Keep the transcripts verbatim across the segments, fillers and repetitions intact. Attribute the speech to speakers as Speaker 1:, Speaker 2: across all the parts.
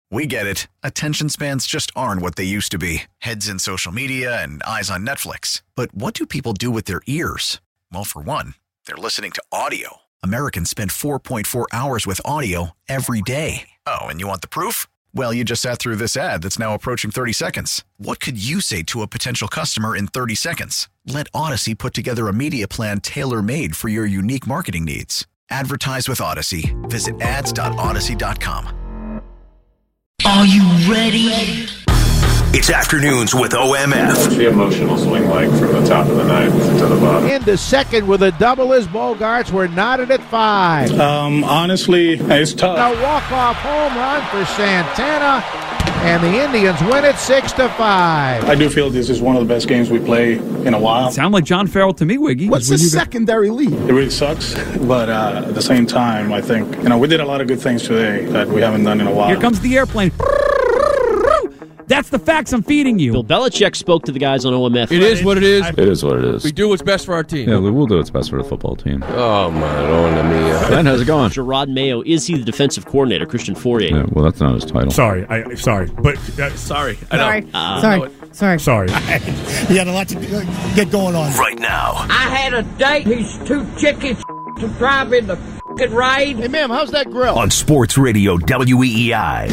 Speaker 1: We get it. Attention spans just aren't what they used to be. Heads in social media and eyes on Netflix. But what do people do with their ears? Well, for one, they're listening to audio. Americans spend four point four hours with audio every day. Oh, and you want the proof? Well, you just sat through this ad that's now approaching thirty seconds. What could you say to a potential customer in thirty seconds? Let Odyssey put together a media plan tailor-made for your unique marketing needs. Advertise with Odyssey. Visit ads dot odyssey dot com.
Speaker 2: Are you ready?
Speaker 3: It's Afternoons with O M F.
Speaker 4: What's the emotional swing like from the top of the ninth to the bottom?
Speaker 5: Into second with a double as Bogarts were knotted at five.
Speaker 6: Um, honestly, it's tough.
Speaker 5: A walk-off home run for Santana, and the Indians win it six to five.
Speaker 6: I do feel this is one of the best games we play in a while.
Speaker 7: Sound like John Farrell to me, Wiggy.
Speaker 8: What's the secondary lead?
Speaker 6: It really sucks, but uh, at the same time, I think you know we did a lot of good things today that we haven't done in a while.
Speaker 7: Here comes the airplane. That's the facts I'm feeding you.
Speaker 9: Bill Belichick spoke to the guys on O M F.
Speaker 10: It is what it is.
Speaker 11: It is what it is.
Speaker 10: We do what's best for our team.
Speaker 11: Yeah, we will do what's best for the football team.
Speaker 10: Oh, man. Oh, let me... Uh...
Speaker 11: Ben, how's it going?
Speaker 9: Gerard Mayo, is he the defensive coordinator? Christian Fourier.
Speaker 11: Yeah, well, that's not his title.
Speaker 12: Sorry. I, sorry. But, uh, sorry. I
Speaker 13: sorry.
Speaker 12: Know.
Speaker 13: Uh, sorry. Sorry.
Speaker 12: Sorry.
Speaker 8: He had a lot to get going on.
Speaker 3: Right now.
Speaker 2: I had a date. He's too chicken to drive in the fucking rain.
Speaker 5: Hey, ma'am, how's that grill?
Speaker 3: On Sports Radio W E E I.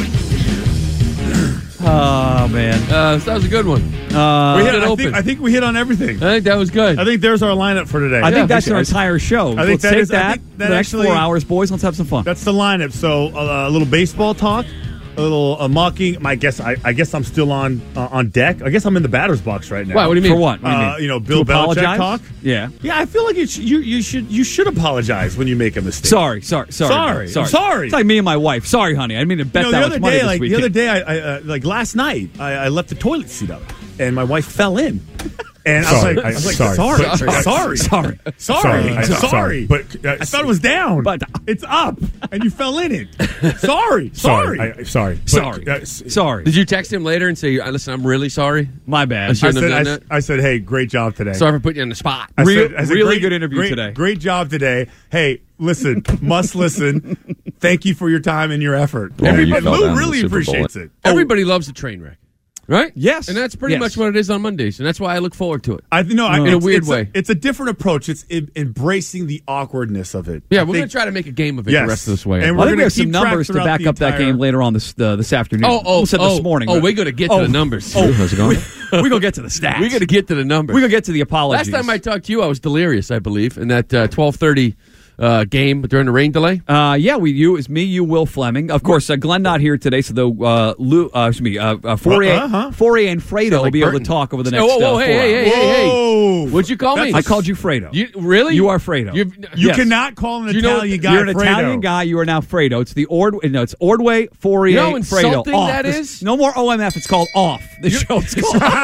Speaker 7: Oh, man.
Speaker 10: Uh, that was a good one.
Speaker 12: Uh, we hit, I, think, I think we hit on everything.
Speaker 10: I think that was good.
Speaker 12: I think there's our lineup for today.
Speaker 7: I
Speaker 12: yeah,
Speaker 7: think that's our entire show.
Speaker 12: I think
Speaker 7: Let's
Speaker 12: that
Speaker 7: take
Speaker 12: is,
Speaker 7: that,
Speaker 12: I think that
Speaker 7: the
Speaker 12: actually,
Speaker 7: next four hours, boys. Let's have some fun.
Speaker 12: That's the lineup. So uh, a little baseball talk, a little uh, mocking. I guess I, I guess I'm still on uh, on deck. I guess I'm in the batter's box right now.
Speaker 10: Wow, what do you mean?
Speaker 7: For what? What do you,
Speaker 12: uh,
Speaker 7: mean?
Speaker 12: you know, Bill
Speaker 7: to
Speaker 12: Belichick
Speaker 7: apologize?
Speaker 12: talk.
Speaker 7: Yeah,
Speaker 12: yeah. I feel like you, sh- you you should you should apologize when you make a mistake.
Speaker 7: Sorry, sorry, sorry,
Speaker 12: sorry,
Speaker 7: sorry.
Speaker 12: sorry.
Speaker 7: It's like me and my wife. Sorry, honey. I didn't mean to bet
Speaker 12: you know,
Speaker 7: that
Speaker 12: the
Speaker 7: much
Speaker 12: other
Speaker 7: money
Speaker 12: day,
Speaker 7: this
Speaker 12: like
Speaker 7: weekend.
Speaker 12: the other day, I, I uh, like last night, I, I left the toilet seat up, and my wife fell in. And
Speaker 7: sorry.
Speaker 12: I was like, I was like sorry, sorry, sorry, sorry,
Speaker 7: sorry,
Speaker 12: sorry,
Speaker 7: sorry.
Speaker 12: I, sorry. sorry. But uh, I thought it was down,
Speaker 7: but
Speaker 12: it's up, and you fell in it. Sorry, sorry, I, sorry, but,
Speaker 7: sorry,
Speaker 12: uh,
Speaker 7: sorry.
Speaker 10: Did you text him later and say, "Listen, I'm really sorry.
Speaker 7: My bad.
Speaker 10: I shouldn't
Speaker 12: I said,
Speaker 10: have done
Speaker 12: I,
Speaker 10: that."
Speaker 12: I said, "Hey, great job today.
Speaker 10: Sorry for putting you on the spot.
Speaker 12: I
Speaker 7: Real,
Speaker 12: said, I said,
Speaker 7: really
Speaker 12: great,
Speaker 7: good interview
Speaker 12: great,
Speaker 7: today.
Speaker 12: Great job today. Hey, listen, must listen. Thank you for your time and your effort.
Speaker 11: Well,
Speaker 12: Everybody,
Speaker 11: you
Speaker 12: Lou really appreciates it.
Speaker 10: Everybody loves a train wreck. Right?
Speaker 7: Yes.
Speaker 10: And that's pretty
Speaker 7: yes.
Speaker 10: much what it is on Mondays, and that's why I look forward to it.
Speaker 12: I no,
Speaker 10: in
Speaker 12: I,
Speaker 10: a weird
Speaker 12: it's
Speaker 10: way.
Speaker 12: A, it's a different approach. It's em- embracing the awkwardness of it.
Speaker 10: Yeah,
Speaker 12: I
Speaker 10: we're
Speaker 12: think,
Speaker 10: going to try to make a game of it
Speaker 12: yes.
Speaker 10: the rest of this way.
Speaker 12: And
Speaker 7: I
Speaker 12: we're
Speaker 7: think we have some
Speaker 12: keep track
Speaker 7: numbers to
Speaker 12: throughout
Speaker 7: back
Speaker 12: the
Speaker 7: up that
Speaker 12: entire-
Speaker 7: game later on this uh, this afternoon.
Speaker 10: Oh, oh,
Speaker 7: I said
Speaker 10: oh,
Speaker 7: this morning.
Speaker 10: Oh,
Speaker 7: but-
Speaker 10: we're going to get
Speaker 7: oh,
Speaker 10: to the numbers.
Speaker 7: Oh,
Speaker 11: how's it going?
Speaker 7: We're going to get to the stats.
Speaker 10: We're going to get to the numbers.
Speaker 7: We're going to get to the apologies.
Speaker 10: Last time I talked to you, I was delirious, I believe, in that uh, twelve thirty uh, game during the rain delay.
Speaker 7: Uh, yeah, we you it was me, you, Will Fleming. Of course, uh, Glenn not here today, so the uh, Lou, uh, excuse me, uh, uh, Fourier,
Speaker 12: Uh-huh.
Speaker 7: Fourier and Fredo will
Speaker 10: like
Speaker 7: be able
Speaker 10: Burton.
Speaker 7: to talk over the next.
Speaker 10: Oh, whoa, whoa,
Speaker 7: uh,
Speaker 10: hey,
Speaker 7: four
Speaker 10: hey,
Speaker 7: hours.
Speaker 10: hey, hey,
Speaker 12: Whoa.
Speaker 10: hey! What'd you call me?
Speaker 7: I called you Fredo.
Speaker 10: You really?
Speaker 7: You are Fredo.
Speaker 10: You've,
Speaker 12: You
Speaker 7: Yes.
Speaker 12: cannot call an
Speaker 10: You know-
Speaker 12: Italian guy.
Speaker 7: You're an
Speaker 12: Fredo.
Speaker 7: Italian guy. You are now Fredo. It's the Ord. No, it's Ordway, Fourier,
Speaker 10: You know how
Speaker 7: Fredo.
Speaker 10: insulting
Speaker 7: Off.
Speaker 10: that
Speaker 7: This-
Speaker 10: is?
Speaker 7: No more O M F. It's called Off. The show's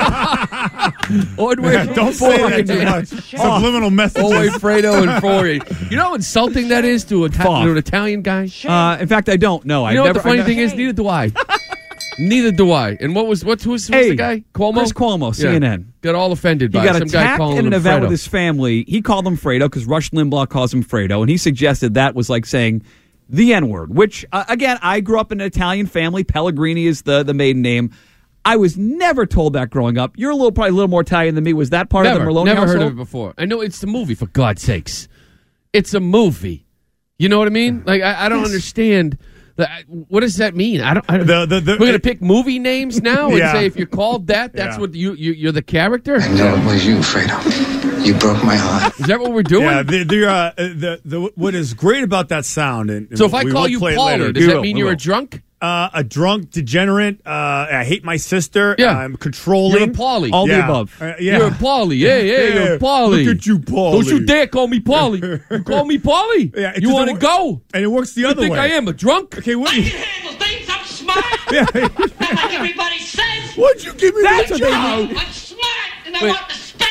Speaker 7: called.
Speaker 10: Ordway,
Speaker 12: Yeah, don't say that too much. Subliminal messages.
Speaker 10: Ordway, Fredo, and Fourier. You know how insulting that is to, a,
Speaker 7: Off.
Speaker 10: to an Italian guy?
Speaker 7: Uh, in fact, I don't know. I
Speaker 10: You know
Speaker 7: never.
Speaker 10: what the funny
Speaker 7: I
Speaker 10: thing is? Neither do I. Neither do I. And what was what's who's, who's
Speaker 7: Hey,
Speaker 10: the guy? Cuomo.
Speaker 7: Chris Cuomo, C N N.
Speaker 10: Yeah. Got all offended
Speaker 7: He
Speaker 10: by
Speaker 7: got
Speaker 10: some guy
Speaker 7: attacked
Speaker 10: calling
Speaker 7: in
Speaker 10: him
Speaker 7: an event
Speaker 10: Fredo.
Speaker 7: with his family. He called him Fredo because Rush Limbaugh calls him Fredo, and he suggested that was like saying the N-word, which, uh, again, I grew up in an Italian family. Pellegrini is the, the maiden name. I was never told that growing up. You're a little probably a little more Italian than me. Was that part
Speaker 10: never,
Speaker 7: of the Merlone
Speaker 10: never
Speaker 7: household?
Speaker 10: heard of it before. I know it's the movie, for God's sakes. It's a movie. You know what I mean? Like I, I don't
Speaker 7: Yes.
Speaker 10: understand. The, what does that mean? I don't. I don't
Speaker 12: The- the- the-
Speaker 10: we're going to pick movie names now and
Speaker 12: Yeah.
Speaker 10: say if you're called that, that's
Speaker 12: Yeah.
Speaker 10: what you, you you're the character.
Speaker 14: I know it was you, Fredo. You broke my heart.
Speaker 10: Is that what we're doing?
Speaker 12: Yeah, the, the, uh, the, the, what is great about that sound, and, and
Speaker 10: so if I
Speaker 12: we
Speaker 10: call
Speaker 12: will
Speaker 10: you
Speaker 12: play it
Speaker 10: Paulie,
Speaker 12: later.
Speaker 10: does
Speaker 12: We
Speaker 10: that
Speaker 12: will,
Speaker 10: mean
Speaker 12: we
Speaker 10: you're
Speaker 12: will.
Speaker 10: a drunk?
Speaker 12: Uh, a drunk degenerate. Uh, I hate my sister.
Speaker 10: Yeah.
Speaker 12: I'm controlling.
Speaker 10: You're a Paulie.
Speaker 7: All
Speaker 12: yeah.
Speaker 7: the above.
Speaker 12: Uh, yeah.
Speaker 10: You're a Paulie. Hey, hey,
Speaker 12: Yeah.
Speaker 10: you're a Paulie.
Speaker 12: Look at you, Paulie.
Speaker 10: Don't you dare call me Paulie. You call me Paulie.
Speaker 12: Yeah, it
Speaker 10: you want to
Speaker 12: doesn't
Speaker 10: go?
Speaker 12: And it works the
Speaker 10: You
Speaker 12: other
Speaker 10: think
Speaker 12: way.
Speaker 10: I am a drunk?
Speaker 12: Okay, what?
Speaker 2: I can handle things. I'm smart.
Speaker 12: Yeah.
Speaker 2: Not like everybody says.
Speaker 12: What'd you give me
Speaker 10: That's
Speaker 12: that
Speaker 10: what they
Speaker 12: job?
Speaker 10: know.
Speaker 2: I'm smart, and I
Speaker 10: Wait.
Speaker 2: want respect.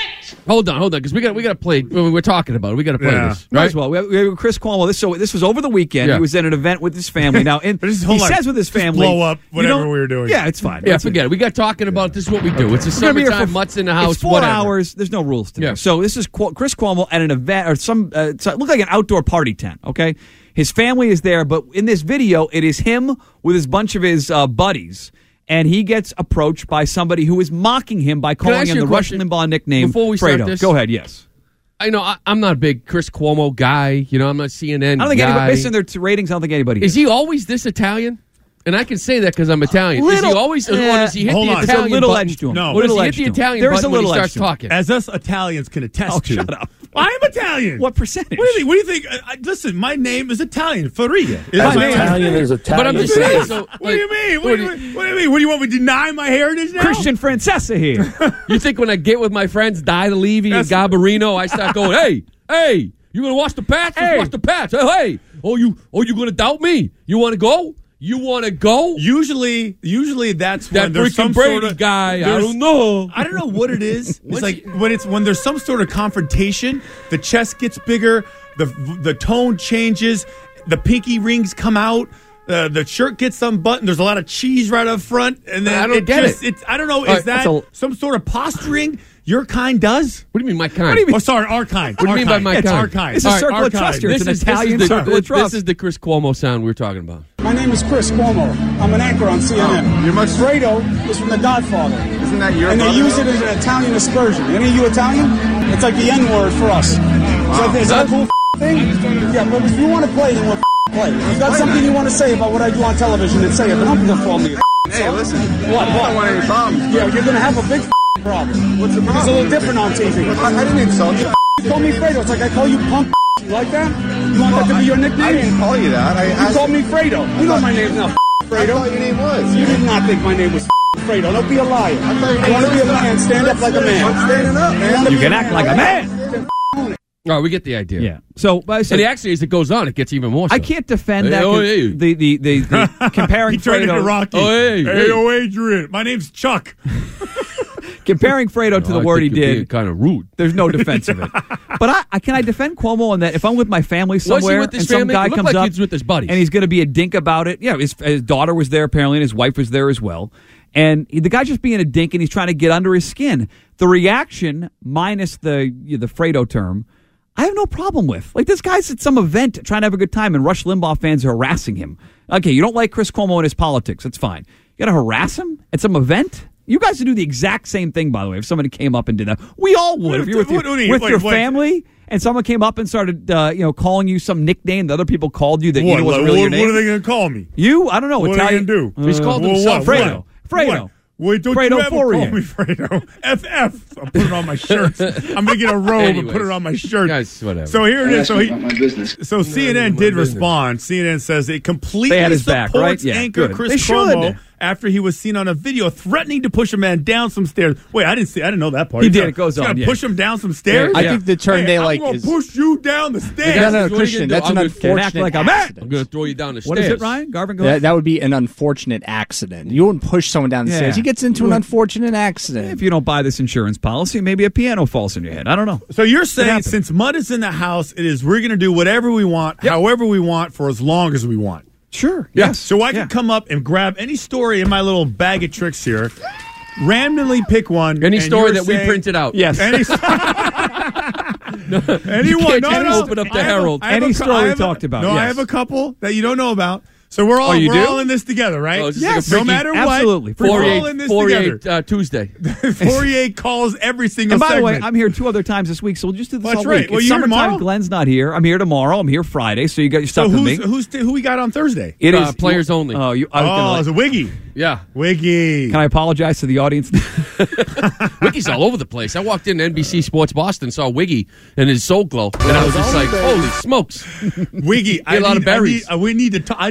Speaker 10: Hold on, hold on, because we got we got to play. We're talking about it. We got to play
Speaker 7: Yeah.
Speaker 10: this.
Speaker 7: Might
Speaker 10: Right?
Speaker 7: as well. We have, we have Chris Cuomo. This so this was over the weekend.
Speaker 10: Yeah.
Speaker 7: He was at an event with his family. Now, in,
Speaker 12: Just
Speaker 7: he
Speaker 12: hold on.
Speaker 7: says with his
Speaker 12: Just
Speaker 7: family,
Speaker 12: blow up
Speaker 7: you
Speaker 12: whatever
Speaker 7: don't-
Speaker 12: we were doing.
Speaker 7: Yeah, it's fine.
Speaker 10: Yeah,
Speaker 7: That's
Speaker 10: forget it. We got talking about this. Is what we do. It's a
Speaker 7: We're gonna be here
Speaker 10: summertime.
Speaker 7: for-
Speaker 10: Mutts in the house.
Speaker 7: It's four
Speaker 10: whatever.
Speaker 7: hours. There's no rules today.
Speaker 10: Yeah.
Speaker 7: So this is Qu- Chris Cuomo at an event or some. Uh, so it looked like an outdoor party tent. Okay, his family is there, but in this video, it is him with his bunch of his uh, buddies. And he gets approached by somebody who is mocking him by
Speaker 10: Can I
Speaker 7: calling
Speaker 10: ask
Speaker 7: him
Speaker 10: you
Speaker 7: the
Speaker 10: a
Speaker 7: Rush
Speaker 10: question?
Speaker 7: Limbaugh nickname
Speaker 10: Before we start
Speaker 7: Fredo.
Speaker 10: this-
Speaker 7: Go ahead, yes.
Speaker 10: I know I, I'm not a big Chris Cuomo guy. You know, I'm not a C N N
Speaker 7: I don't think
Speaker 10: guy.
Speaker 7: anybody, based on their t- ratings, I don't think anybody
Speaker 10: Is he always this Italian? And I can say that because I'm Italian. is he
Speaker 7: Little-
Speaker 10: always, or
Speaker 7: eh,
Speaker 10: does he hit
Speaker 12: hold
Speaker 10: the
Speaker 12: on.
Speaker 10: Italian
Speaker 7: There's a little
Speaker 10: button?
Speaker 7: edge to him.
Speaker 12: No.
Speaker 10: Or does
Speaker 7: Little
Speaker 10: he hit
Speaker 7: edge
Speaker 10: the
Speaker 7: to him.
Speaker 10: Italian
Speaker 7: There is a
Speaker 10: button when he
Speaker 7: little
Speaker 10: starts
Speaker 7: edge to him.
Speaker 10: talking?
Speaker 12: As us Italians can attest
Speaker 7: Oh,
Speaker 12: to.
Speaker 7: shut up.
Speaker 12: I am Italian.
Speaker 7: What percentage?
Speaker 12: What do you think? What do you think? Uh, I- listen, my name is Italian. Faria. Is
Speaker 7: My
Speaker 12: my
Speaker 7: name-
Speaker 12: Italian.
Speaker 13: is Italian.
Speaker 10: But I'm just
Speaker 12: It
Speaker 10: saying.
Speaker 12: is.
Speaker 10: So,
Speaker 12: What do you
Speaker 10: like,
Speaker 12: mean? What do you, what do you mean? What do you want me to deny my heritage now?
Speaker 7: Christian Francesa here.
Speaker 10: You think when I get with my friends, Di Levy and
Speaker 12: That's-
Speaker 10: Garbarino, I start going, hey, hey, you gonna watch the Pats? Let's
Speaker 7: Hey.
Speaker 10: watch the Pats. Hey, hey, oh you, oh you gonna doubt me? You want to go? You want to go?
Speaker 12: Usually, usually that's
Speaker 10: That
Speaker 12: when there's
Speaker 10: freaking
Speaker 12: some
Speaker 10: Brady
Speaker 12: sort of
Speaker 10: guy. I
Speaker 12: there's-
Speaker 10: don't know.
Speaker 12: I don't know what it is. It's
Speaker 10: What's
Speaker 12: like
Speaker 10: he-
Speaker 12: when it's when there's some sort of confrontation, the chest gets bigger, the the tone changes, the pinky rings come out, uh, the shirt gets unbuttoned. There's a lot of cheese right up front, and then
Speaker 10: I don't
Speaker 12: it
Speaker 10: get
Speaker 12: just,
Speaker 10: it.
Speaker 12: It's I don't know.
Speaker 10: All
Speaker 12: Is
Speaker 10: right,
Speaker 12: that
Speaker 10: that's a-
Speaker 12: some sort of posturing your kind does?
Speaker 10: What do you mean, my kind?
Speaker 12: What do you mean? Oh, sorry, our kind.
Speaker 10: What do you
Speaker 12: Our
Speaker 10: mean by
Speaker 12: kind.
Speaker 10: my
Speaker 12: It's
Speaker 10: kind?
Speaker 12: our kind.
Speaker 7: It's a
Speaker 12: All right,
Speaker 7: circle
Speaker 12: our
Speaker 7: of trust
Speaker 12: kind.
Speaker 7: here. It's an
Speaker 10: is-
Speaker 7: Italian
Speaker 10: is the,
Speaker 7: circle of trust.
Speaker 10: This is the Chris Cuomo sound we're talking about.
Speaker 8: My name is Chris Cuomo. I'm an anchor on C N N.
Speaker 13: You're much-
Speaker 8: Fredo is from The Godfather.
Speaker 13: Isn't that your
Speaker 8: And they
Speaker 13: brother?
Speaker 8: use it as an Italian aspersion. Any of you Italian? It's like the N-word for us. So is that a cool thing? Yeah, but if you want to play, then we'll play. If you got something you want to say about what I do on television, then say it. But don't perform me.
Speaker 13: Hey, listen.
Speaker 8: What?
Speaker 13: I
Speaker 8: What?
Speaker 13: don't want any problems.
Speaker 8: Yeah, you're going to have a big problem.
Speaker 13: What's the problem?
Speaker 8: It's a little different on T V.
Speaker 13: I, I didn't insult you.
Speaker 8: You call me Fredo. It's like I call you punk. You like that? You want that to be your nickname?
Speaker 13: I didn't call you that. I
Speaker 8: You
Speaker 13: asked,
Speaker 8: called me Fredo. You know my name's not
Speaker 13: I
Speaker 8: Fredo.
Speaker 13: thought your name was.
Speaker 8: You did not think my name was Fredo. Don't be a liar.
Speaker 13: I thought your
Speaker 8: You
Speaker 13: name
Speaker 8: want to be a
Speaker 13: was-
Speaker 8: man, stand up like a man.
Speaker 13: I'm standing up, man.
Speaker 7: You can act like a man.
Speaker 10: All right, we get the idea.
Speaker 7: Yeah. So, but I said,
Speaker 10: And actually, as it goes on, it gets even more so.
Speaker 7: I can't defend
Speaker 10: Hey,
Speaker 7: that.
Speaker 10: oh,
Speaker 7: 'cause
Speaker 10: hey.
Speaker 7: The, the, the, the comparing
Speaker 12: He turned into
Speaker 7: Fredo,
Speaker 12: Rocky.
Speaker 10: Oh, hey,
Speaker 12: hey,
Speaker 10: hey.
Speaker 12: oh, Adrian. My name's Chuck.
Speaker 7: comparing Fredo to
Speaker 10: Oh,
Speaker 7: the
Speaker 10: I
Speaker 7: word he
Speaker 10: think you're being
Speaker 7: did.
Speaker 10: kind of rude.
Speaker 7: There's no defense of it. But I, I can I defend Cuomo on that if I'm with my family
Speaker 10: Was he
Speaker 7: somewhere
Speaker 10: with his
Speaker 7: and some
Speaker 10: family?
Speaker 7: guy
Speaker 10: It looked
Speaker 7: comes
Speaker 10: like
Speaker 7: up
Speaker 10: he was with his buddies.
Speaker 7: and he's going to be a dink about it. Yeah, his, his daughter was there apparently and his wife was there as well. And he, the guy's just being a dink and he's trying to get under his skin. The reaction, minus the the Fredo term, I have no problem with. Like, this guy's at some event trying to have a good time and Rush Limbaugh fans are harassing him. Okay, you don't like Chris Cuomo and his politics. That's fine. You got to harass him at some event? You guys would do the exact same thing, by the way, if somebody came up and did that. We all would. If you're with your,
Speaker 12: What do you mean?
Speaker 7: with
Speaker 12: Wait,
Speaker 7: your
Speaker 12: wait.
Speaker 7: family and someone came up and started uh, you know, calling you some nickname that other people called you that you
Speaker 12: What,
Speaker 7: knew wasn't
Speaker 12: what,
Speaker 7: really your
Speaker 12: what
Speaker 7: name.
Speaker 12: are they going to call me?
Speaker 7: You? I don't know.
Speaker 12: What
Speaker 7: Italian.
Speaker 12: are they going to do?
Speaker 10: He's called
Speaker 12: Well,
Speaker 10: himself
Speaker 12: what?
Speaker 7: Fredo. Fredo.
Speaker 12: What? Wait, don't
Speaker 7: Fredo
Speaker 12: you ever
Speaker 7: Fourier.
Speaker 12: call me Fredo. F F. I'm putting it on my shirt. I'm going to get a robe and put it
Speaker 10: Anyways.
Speaker 12: on my shirt.
Speaker 10: Guys, whatever.
Speaker 12: So here it is. So he,
Speaker 13: my business.
Speaker 12: so C N N did respond. C N N says it completely
Speaker 7: They had his back,
Speaker 12: supports
Speaker 7: right? Yeah,
Speaker 12: anchor
Speaker 7: good.
Speaker 12: Chris
Speaker 7: They should.
Speaker 12: Cuomo after he was seen on a video threatening to push a man down some stairs. Wait, I didn't see. I didn't know that part.
Speaker 7: He
Speaker 12: He's
Speaker 7: did.
Speaker 12: gonna-
Speaker 7: It goes
Speaker 12: he's gonna
Speaker 7: on, yeah.
Speaker 12: Push him down some stairs.
Speaker 10: I think
Speaker 15: the term
Speaker 12: Hey,
Speaker 15: they
Speaker 12: I'm
Speaker 15: like
Speaker 12: gonna
Speaker 15: is-
Speaker 12: push you down the stairs.
Speaker 15: No, no,
Speaker 10: What are you
Speaker 15: Christian,
Speaker 10: gonna do?
Speaker 15: that's an
Speaker 10: I'm gonna
Speaker 15: unfortunate
Speaker 7: act like a man.
Speaker 15: accident.
Speaker 10: I'm going to throw you down the
Speaker 7: What
Speaker 10: stairs.
Speaker 7: is it, Ryan? Garvin, go
Speaker 15: That,
Speaker 7: ahead.
Speaker 15: that would be an unfortunate accident. You wouldn't push someone down the
Speaker 7: Yeah.
Speaker 15: stairs. He gets into an unfortunate accident.
Speaker 7: If you don't buy this insurance policy, maybe a piano falls in your head. I don't know.
Speaker 12: So you're saying
Speaker 7: happened.
Speaker 12: since Mud is in the house, it is we're going to do whatever we want, however we want, for as long as we want.
Speaker 7: Sure.
Speaker 12: Yeah.
Speaker 7: Yes.
Speaker 12: So I can
Speaker 7: Yeah.
Speaker 12: come up and grab any story in my little bag of tricks here, randomly pick one.
Speaker 10: Any
Speaker 12: and
Speaker 10: story
Speaker 12: you're
Speaker 10: that we
Speaker 12: saying-
Speaker 10: printed out.
Speaker 7: Yes.
Speaker 12: Any,
Speaker 10: You
Speaker 12: anyone?
Speaker 10: can't
Speaker 12: No,
Speaker 10: just
Speaker 12: no.
Speaker 10: open up the
Speaker 12: I have a-
Speaker 10: Herald.
Speaker 12: I have
Speaker 7: Any
Speaker 12: a cou-
Speaker 7: story
Speaker 12: I
Speaker 7: we
Speaker 12: have a-
Speaker 7: talked about,
Speaker 12: No, I
Speaker 7: yes.
Speaker 12: have a couple that you don't know about. So we're all
Speaker 7: Oh, you
Speaker 12: we're
Speaker 7: do?
Speaker 12: all in this together, right?
Speaker 10: Oh, is this
Speaker 7: Yes.
Speaker 10: like a
Speaker 12: No
Speaker 10: freaky-
Speaker 12: matter
Speaker 7: absolutely.
Speaker 12: what, we're all
Speaker 10: forty-eight,
Speaker 12: in this
Speaker 10: forty-eight
Speaker 12: together.
Speaker 10: uh, Tuesday.
Speaker 12: Fourier calls every single
Speaker 7: And by the way,
Speaker 12: segment.
Speaker 7: I'm here two other times this week, so we'll just do this
Speaker 12: Well, that's
Speaker 7: all
Speaker 12: right.
Speaker 7: week.
Speaker 12: Well,
Speaker 7: It's
Speaker 12: you're here
Speaker 7: summertime.
Speaker 12: tomorrow?
Speaker 7: Glenn's not here. I'm here tomorrow. I'm here Friday, so you got your
Speaker 12: so
Speaker 7: stuff with
Speaker 12: who's
Speaker 7: me.
Speaker 12: who's who we got on Thursday?
Speaker 7: It
Speaker 10: Uh,
Speaker 7: is
Speaker 10: players only.
Speaker 7: Oh, you. I was
Speaker 12: Oh,
Speaker 7: gonna
Speaker 12: it's a
Speaker 7: let-
Speaker 12: Wiggy.
Speaker 10: Yeah.
Speaker 12: Wiggy.
Speaker 7: Can I apologize to the audience?
Speaker 10: Wiggy's all over the place. I walked in N B C Sports Boston, saw Wiggy and his Soul Glow, and I was just like, holy smokes.
Speaker 12: Wiggy, I
Speaker 10: a lot
Speaker 12: need,
Speaker 10: of berries.
Speaker 12: I need, uh, we need to. T- I need to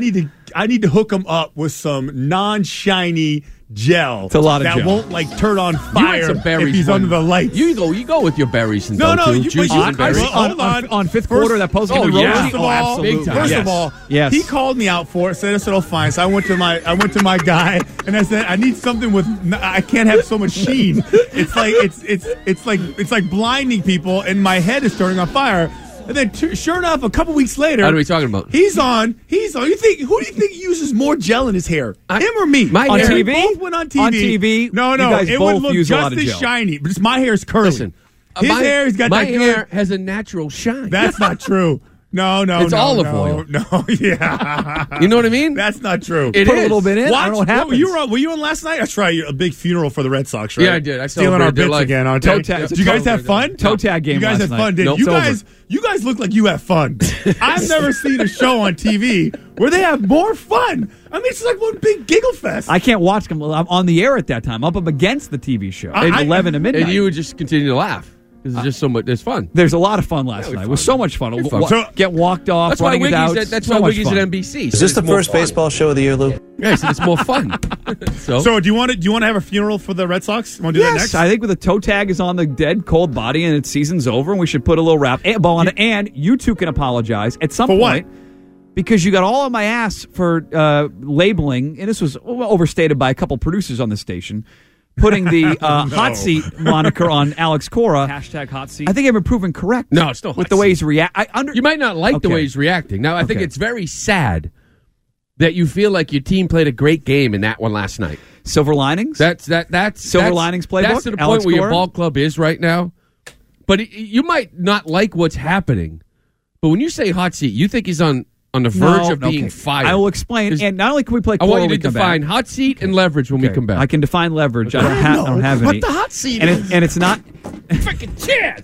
Speaker 12: I need to hook them up with some non-shiny gel.
Speaker 7: It's a lot of
Speaker 12: that
Speaker 7: gel.
Speaker 12: won't like turn on
Speaker 10: You had
Speaker 12: fire
Speaker 10: some berries
Speaker 12: if he's
Speaker 10: one-
Speaker 12: under the lights.
Speaker 10: You go, you go with your berries and
Speaker 12: No,
Speaker 10: stuff,
Speaker 12: no,
Speaker 10: too.
Speaker 12: you-
Speaker 10: Juices
Speaker 12: but you-
Speaker 10: and berries.
Speaker 12: I- hold on.
Speaker 7: on fifth
Speaker 12: First-
Speaker 7: quarter that post game
Speaker 10: oh,
Speaker 7: in
Speaker 10: yeah.
Speaker 7: Rosie?
Speaker 12: First of
Speaker 7: Oh,
Speaker 12: all,
Speaker 7: absolutely.
Speaker 12: first
Speaker 7: Yes.
Speaker 12: of all,
Speaker 7: yes.
Speaker 12: he called me out for it. Said I said, "Oh, fine." So I went to my I went to my guy and I said, "I need something with. I can't have so much sheen. It's like it's it's it's like it's like blinding people, and my head is turning on fire." And then, t- sure enough, a couple weeks later,
Speaker 10: What are we talking about?
Speaker 12: He's on. He's on. You think? Who do you think uses more gel in his hair?
Speaker 10: I-
Speaker 12: Him or me?
Speaker 10: my
Speaker 7: On
Speaker 10: hair-
Speaker 7: T V?
Speaker 12: Both went on T V.
Speaker 7: On T V,
Speaker 12: No,
Speaker 7: you
Speaker 12: no.
Speaker 7: guys
Speaker 12: It
Speaker 7: both
Speaker 12: would look
Speaker 7: use a
Speaker 12: just
Speaker 7: lot of
Speaker 12: as
Speaker 7: gel.
Speaker 12: shiny, but just my hair is curly.
Speaker 10: Listen, uh,
Speaker 12: his
Speaker 10: my,
Speaker 12: hair, he's got
Speaker 10: my
Speaker 12: that good.
Speaker 10: hair has a natural shine.
Speaker 12: That's not true. No, no,
Speaker 10: It's
Speaker 12: no,
Speaker 10: olive
Speaker 12: no,
Speaker 10: oil.
Speaker 12: No, yeah.
Speaker 10: You know what I mean?
Speaker 12: That's not true.
Speaker 10: It
Speaker 7: Put
Speaker 10: is.
Speaker 7: a little bit in. I
Speaker 12: Watch,
Speaker 7: don't know what
Speaker 12: what,
Speaker 7: happens.
Speaker 12: you were, on, were you on last night? That's right. A big funeral for the Red Sox, right?
Speaker 10: Yeah, I did. I
Speaker 12: Stealing our
Speaker 10: celebrated their
Speaker 12: bits
Speaker 10: life.
Speaker 12: again, aren't
Speaker 7: Toe
Speaker 12: they?
Speaker 7: tag-
Speaker 12: Did you guys
Speaker 7: toe-
Speaker 12: have fun?
Speaker 7: toe tag game
Speaker 12: You guys
Speaker 7: last
Speaker 12: had
Speaker 7: night.
Speaker 12: fun, didn't
Speaker 7: Nope,
Speaker 12: you? You
Speaker 7: it's
Speaker 12: guys,
Speaker 7: over.
Speaker 12: you guys look like you have fun. I've never seen a show on T V where they have more fun. I mean, it's like one big giggle fest.
Speaker 7: I can't watch them. I'm on the air at that time. I'm up against the T V show.
Speaker 12: I-
Speaker 7: at
Speaker 12: I-
Speaker 7: eleven to midnight.
Speaker 10: And you would just continue to laugh. Because it's just so much. It's fun.
Speaker 7: There's a lot of fun last
Speaker 10: Yeah,
Speaker 7: night.
Speaker 10: fun.
Speaker 7: It was so much fun.
Speaker 10: It's
Speaker 7: Wa-
Speaker 10: fun.
Speaker 12: So-
Speaker 7: Get walked off,
Speaker 10: That's why
Speaker 7: running
Speaker 10: Wiggy's
Speaker 7: without.
Speaker 10: at, that's
Speaker 7: so
Speaker 10: why
Speaker 7: much
Speaker 10: Wiggy's
Speaker 7: fun.
Speaker 10: at N B C.
Speaker 16: Is this the first baseball show of the year, Lou?
Speaker 10: Yeah, so it's more fun. so,
Speaker 12: So, do you want to do you want to have a funeral for the Red Sox? Want to do that
Speaker 7: Yes,
Speaker 12: next?
Speaker 7: I think with the toe tag is on the dead cold body and its season's over, and we should put a little wrap and ball on it. And you two can apologize at some
Speaker 12: For what?
Speaker 7: point because you got all on my ass for uh, labeling, and this was overstated by a couple producers on the station, putting the uh,
Speaker 12: No.
Speaker 7: hot seat moniker on Alex Cora. Hashtag hot seat.
Speaker 10: I
Speaker 7: I think I've been proven correct.
Speaker 10: No, it's still
Speaker 7: with
Speaker 10: hot
Speaker 7: the way
Speaker 10: seat.
Speaker 7: he's react. I under
Speaker 10: you might not like the
Speaker 7: Okay.
Speaker 10: way he's reacting. Now, I think
Speaker 7: Okay.
Speaker 10: it's very sad that you feel like your team played a great game in that one last night.
Speaker 7: Silver linings.
Speaker 10: That's that. That's
Speaker 7: Silver
Speaker 10: that's,
Speaker 7: linings playbook?
Speaker 10: That's to the
Speaker 7: Alex
Speaker 10: point where your
Speaker 7: Cora?
Speaker 10: ball club is right now. But it, you might not like what's happening. But when you say hot seat, you think he's on on the verge
Speaker 7: No,
Speaker 10: of being
Speaker 7: okay.
Speaker 10: fired.
Speaker 7: I will explain.
Speaker 10: There's-
Speaker 7: And not only can we play
Speaker 10: I
Speaker 7: Cora
Speaker 10: want you
Speaker 7: when
Speaker 10: to
Speaker 7: we come
Speaker 10: define
Speaker 7: back,
Speaker 10: hot seat and leverage when we
Speaker 7: Okay.
Speaker 10: come back.
Speaker 7: I can define leverage. I don't,
Speaker 12: I
Speaker 7: ha-
Speaker 12: know
Speaker 7: I don't have
Speaker 12: what
Speaker 7: any.
Speaker 12: the hot seat
Speaker 7: and,
Speaker 12: is.
Speaker 7: it, and it's not.
Speaker 10: freaking chance.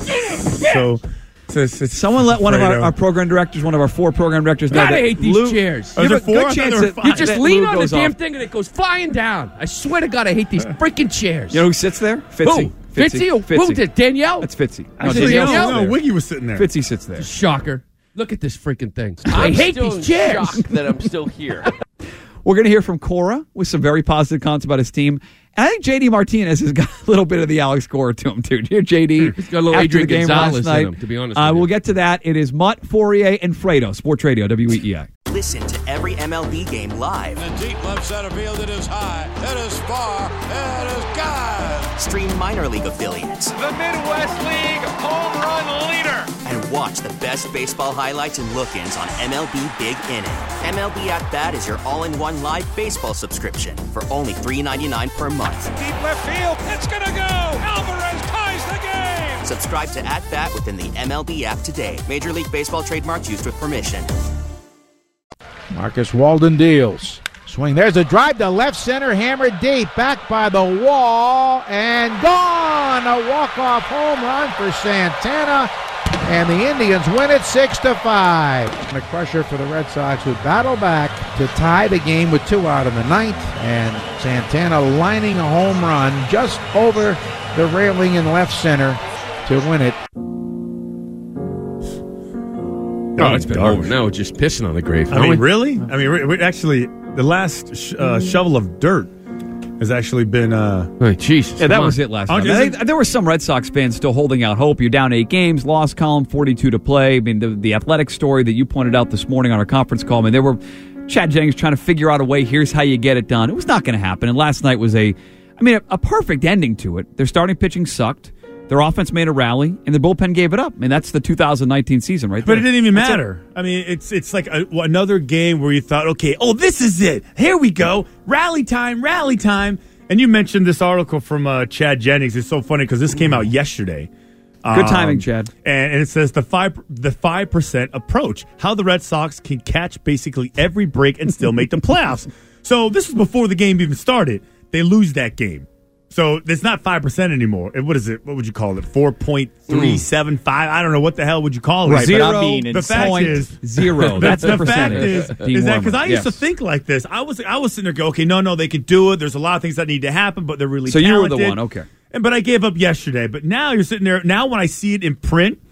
Speaker 12: So, so it's, it's
Speaker 7: Someone let one of our,
Speaker 12: Fredo.
Speaker 7: our program directors, one of our four program directors, know
Speaker 10: God, I
Speaker 7: that
Speaker 10: hate these
Speaker 7: Lou-
Speaker 10: chairs.
Speaker 12: Oh, is
Speaker 7: You
Speaker 12: there
Speaker 7: have a good
Speaker 12: four? I thought
Speaker 7: chance
Speaker 12: there were
Speaker 7: that
Speaker 12: five.
Speaker 10: You just
Speaker 7: that
Speaker 10: lean
Speaker 7: Lou
Speaker 10: on the
Speaker 7: goes
Speaker 10: damn
Speaker 7: off.
Speaker 10: thing and it goes flying down. I swear to God, I hate these freaking chairs.
Speaker 7: You know who sits there? Fitzy.
Speaker 10: Who? Fitzy? Who? Who?
Speaker 7: Fitzy.
Speaker 10: Danielle?
Speaker 7: That's Fitzy. No,
Speaker 12: Actually,
Speaker 7: Danielle's
Speaker 12: no,
Speaker 7: sits
Speaker 12: no,
Speaker 7: there.
Speaker 12: Wiggy was sitting there.
Speaker 7: Fitzy sits there.
Speaker 10: Shocker. Look at this freaking thing. I
Speaker 9: I'm
Speaker 10: hate
Speaker 9: still
Speaker 10: these
Speaker 9: in
Speaker 10: chairs.
Speaker 9: shock that I'm still here.
Speaker 7: We're going to hear from Cora with some very positive comments about his team. And I think J D Martinez has got a little bit of the Alex Cora to him, too. Dear J D,
Speaker 10: He's got a little
Speaker 7: after
Speaker 10: Adrian
Speaker 7: the game
Speaker 10: Gonzalez
Speaker 7: last night,
Speaker 10: in him, to be honest
Speaker 7: uh,
Speaker 10: with you.
Speaker 7: we'll get to that. It is Mutt, Fourier, and Fredo, Sports Radio, W E E I.
Speaker 17: Listen to every M L B game live.
Speaker 18: In the deep left center field, it is high, it is far, it is gone.
Speaker 17: Stream minor league affiliates.
Speaker 18: The Midwest League home run leader.
Speaker 17: And watch the best baseball highlights and look-ins on M L B Big Inning. M L B At Bat is your all-in-one live baseball subscription for only three ninety-nine per month.
Speaker 18: Deep left field, it's gonna go. Alvarez ties the game.
Speaker 17: Subscribe to At Bat within the M L B app today. Major League Baseball trademarks used with permission.
Speaker 5: Marcus Walden deals. Swing. There's a drive to left center, hammered deep, back by the wall, and gone. A walk-off home run for Santana, and the Indians win it six to five. And a crusher for the Red Sox, who battle back to tie the game with two out in the ninth, and Santana lining a home run just over the railing in left center to win it.
Speaker 10: Oh, it's been over. Now it's just pissing on the grave.
Speaker 12: I mean, really? I mean, we, we actually, the last sh- uh, shovel of dirt has actually been. Uh,
Speaker 10: oh, Jesus.
Speaker 7: Yeah, that was it last
Speaker 12: Oh,
Speaker 7: night.
Speaker 12: is
Speaker 7: I
Speaker 12: it-
Speaker 7: think there were some Red Sox fans still holding out hope. You're down eight games, lost column, forty-two to play. I mean, the, the athletic story that you pointed out this morning on our conference call, I mean, there were Chad Jennings trying to figure out a way, here's how you get it done. It was not going to happen. And last night was a, I mean, a, a perfect ending to it. Their starting pitching sucked. Their offense made a rally, and the bullpen gave it up. I mean, that's the two thousand nineteen season right there.
Speaker 12: But it didn't even
Speaker 7: That's
Speaker 12: matter. I mean, it's it's like a, another game where you thought, okay, oh, this is it. Here we go. Rally time, rally time. And you mentioned this article from uh, Chad Jennings. It's so funny because this came out yesterday.
Speaker 7: Good timing,
Speaker 12: Um,
Speaker 7: Chad.
Speaker 12: And, and it says the five the five percent approach, how the Red Sox can catch basically every break and still make the playoffs. So this is before the game even started. They lose that game. So it's not five percent anymore. And what is it? What would you call it? four point three seven five? I don't know. What the hell would you call it?
Speaker 15: Right, but I'm being
Speaker 12: the fact
Speaker 15: insane.
Speaker 12: is
Speaker 7: Zero. That's the,
Speaker 12: the fact
Speaker 7: percentage.
Speaker 12: is,
Speaker 7: Being
Speaker 12: is that
Speaker 7: warmer.
Speaker 12: because I used to
Speaker 7: Yes.
Speaker 12: think like this. I was I was sitting there go, okay, no, no, they can do it. There's a lot of things that need to happen, but they're really
Speaker 7: So you were the
Speaker 12: talented.
Speaker 7: one, okay.
Speaker 12: And but I gave up yesterday. But now you're sitting there. Now when I see it in print,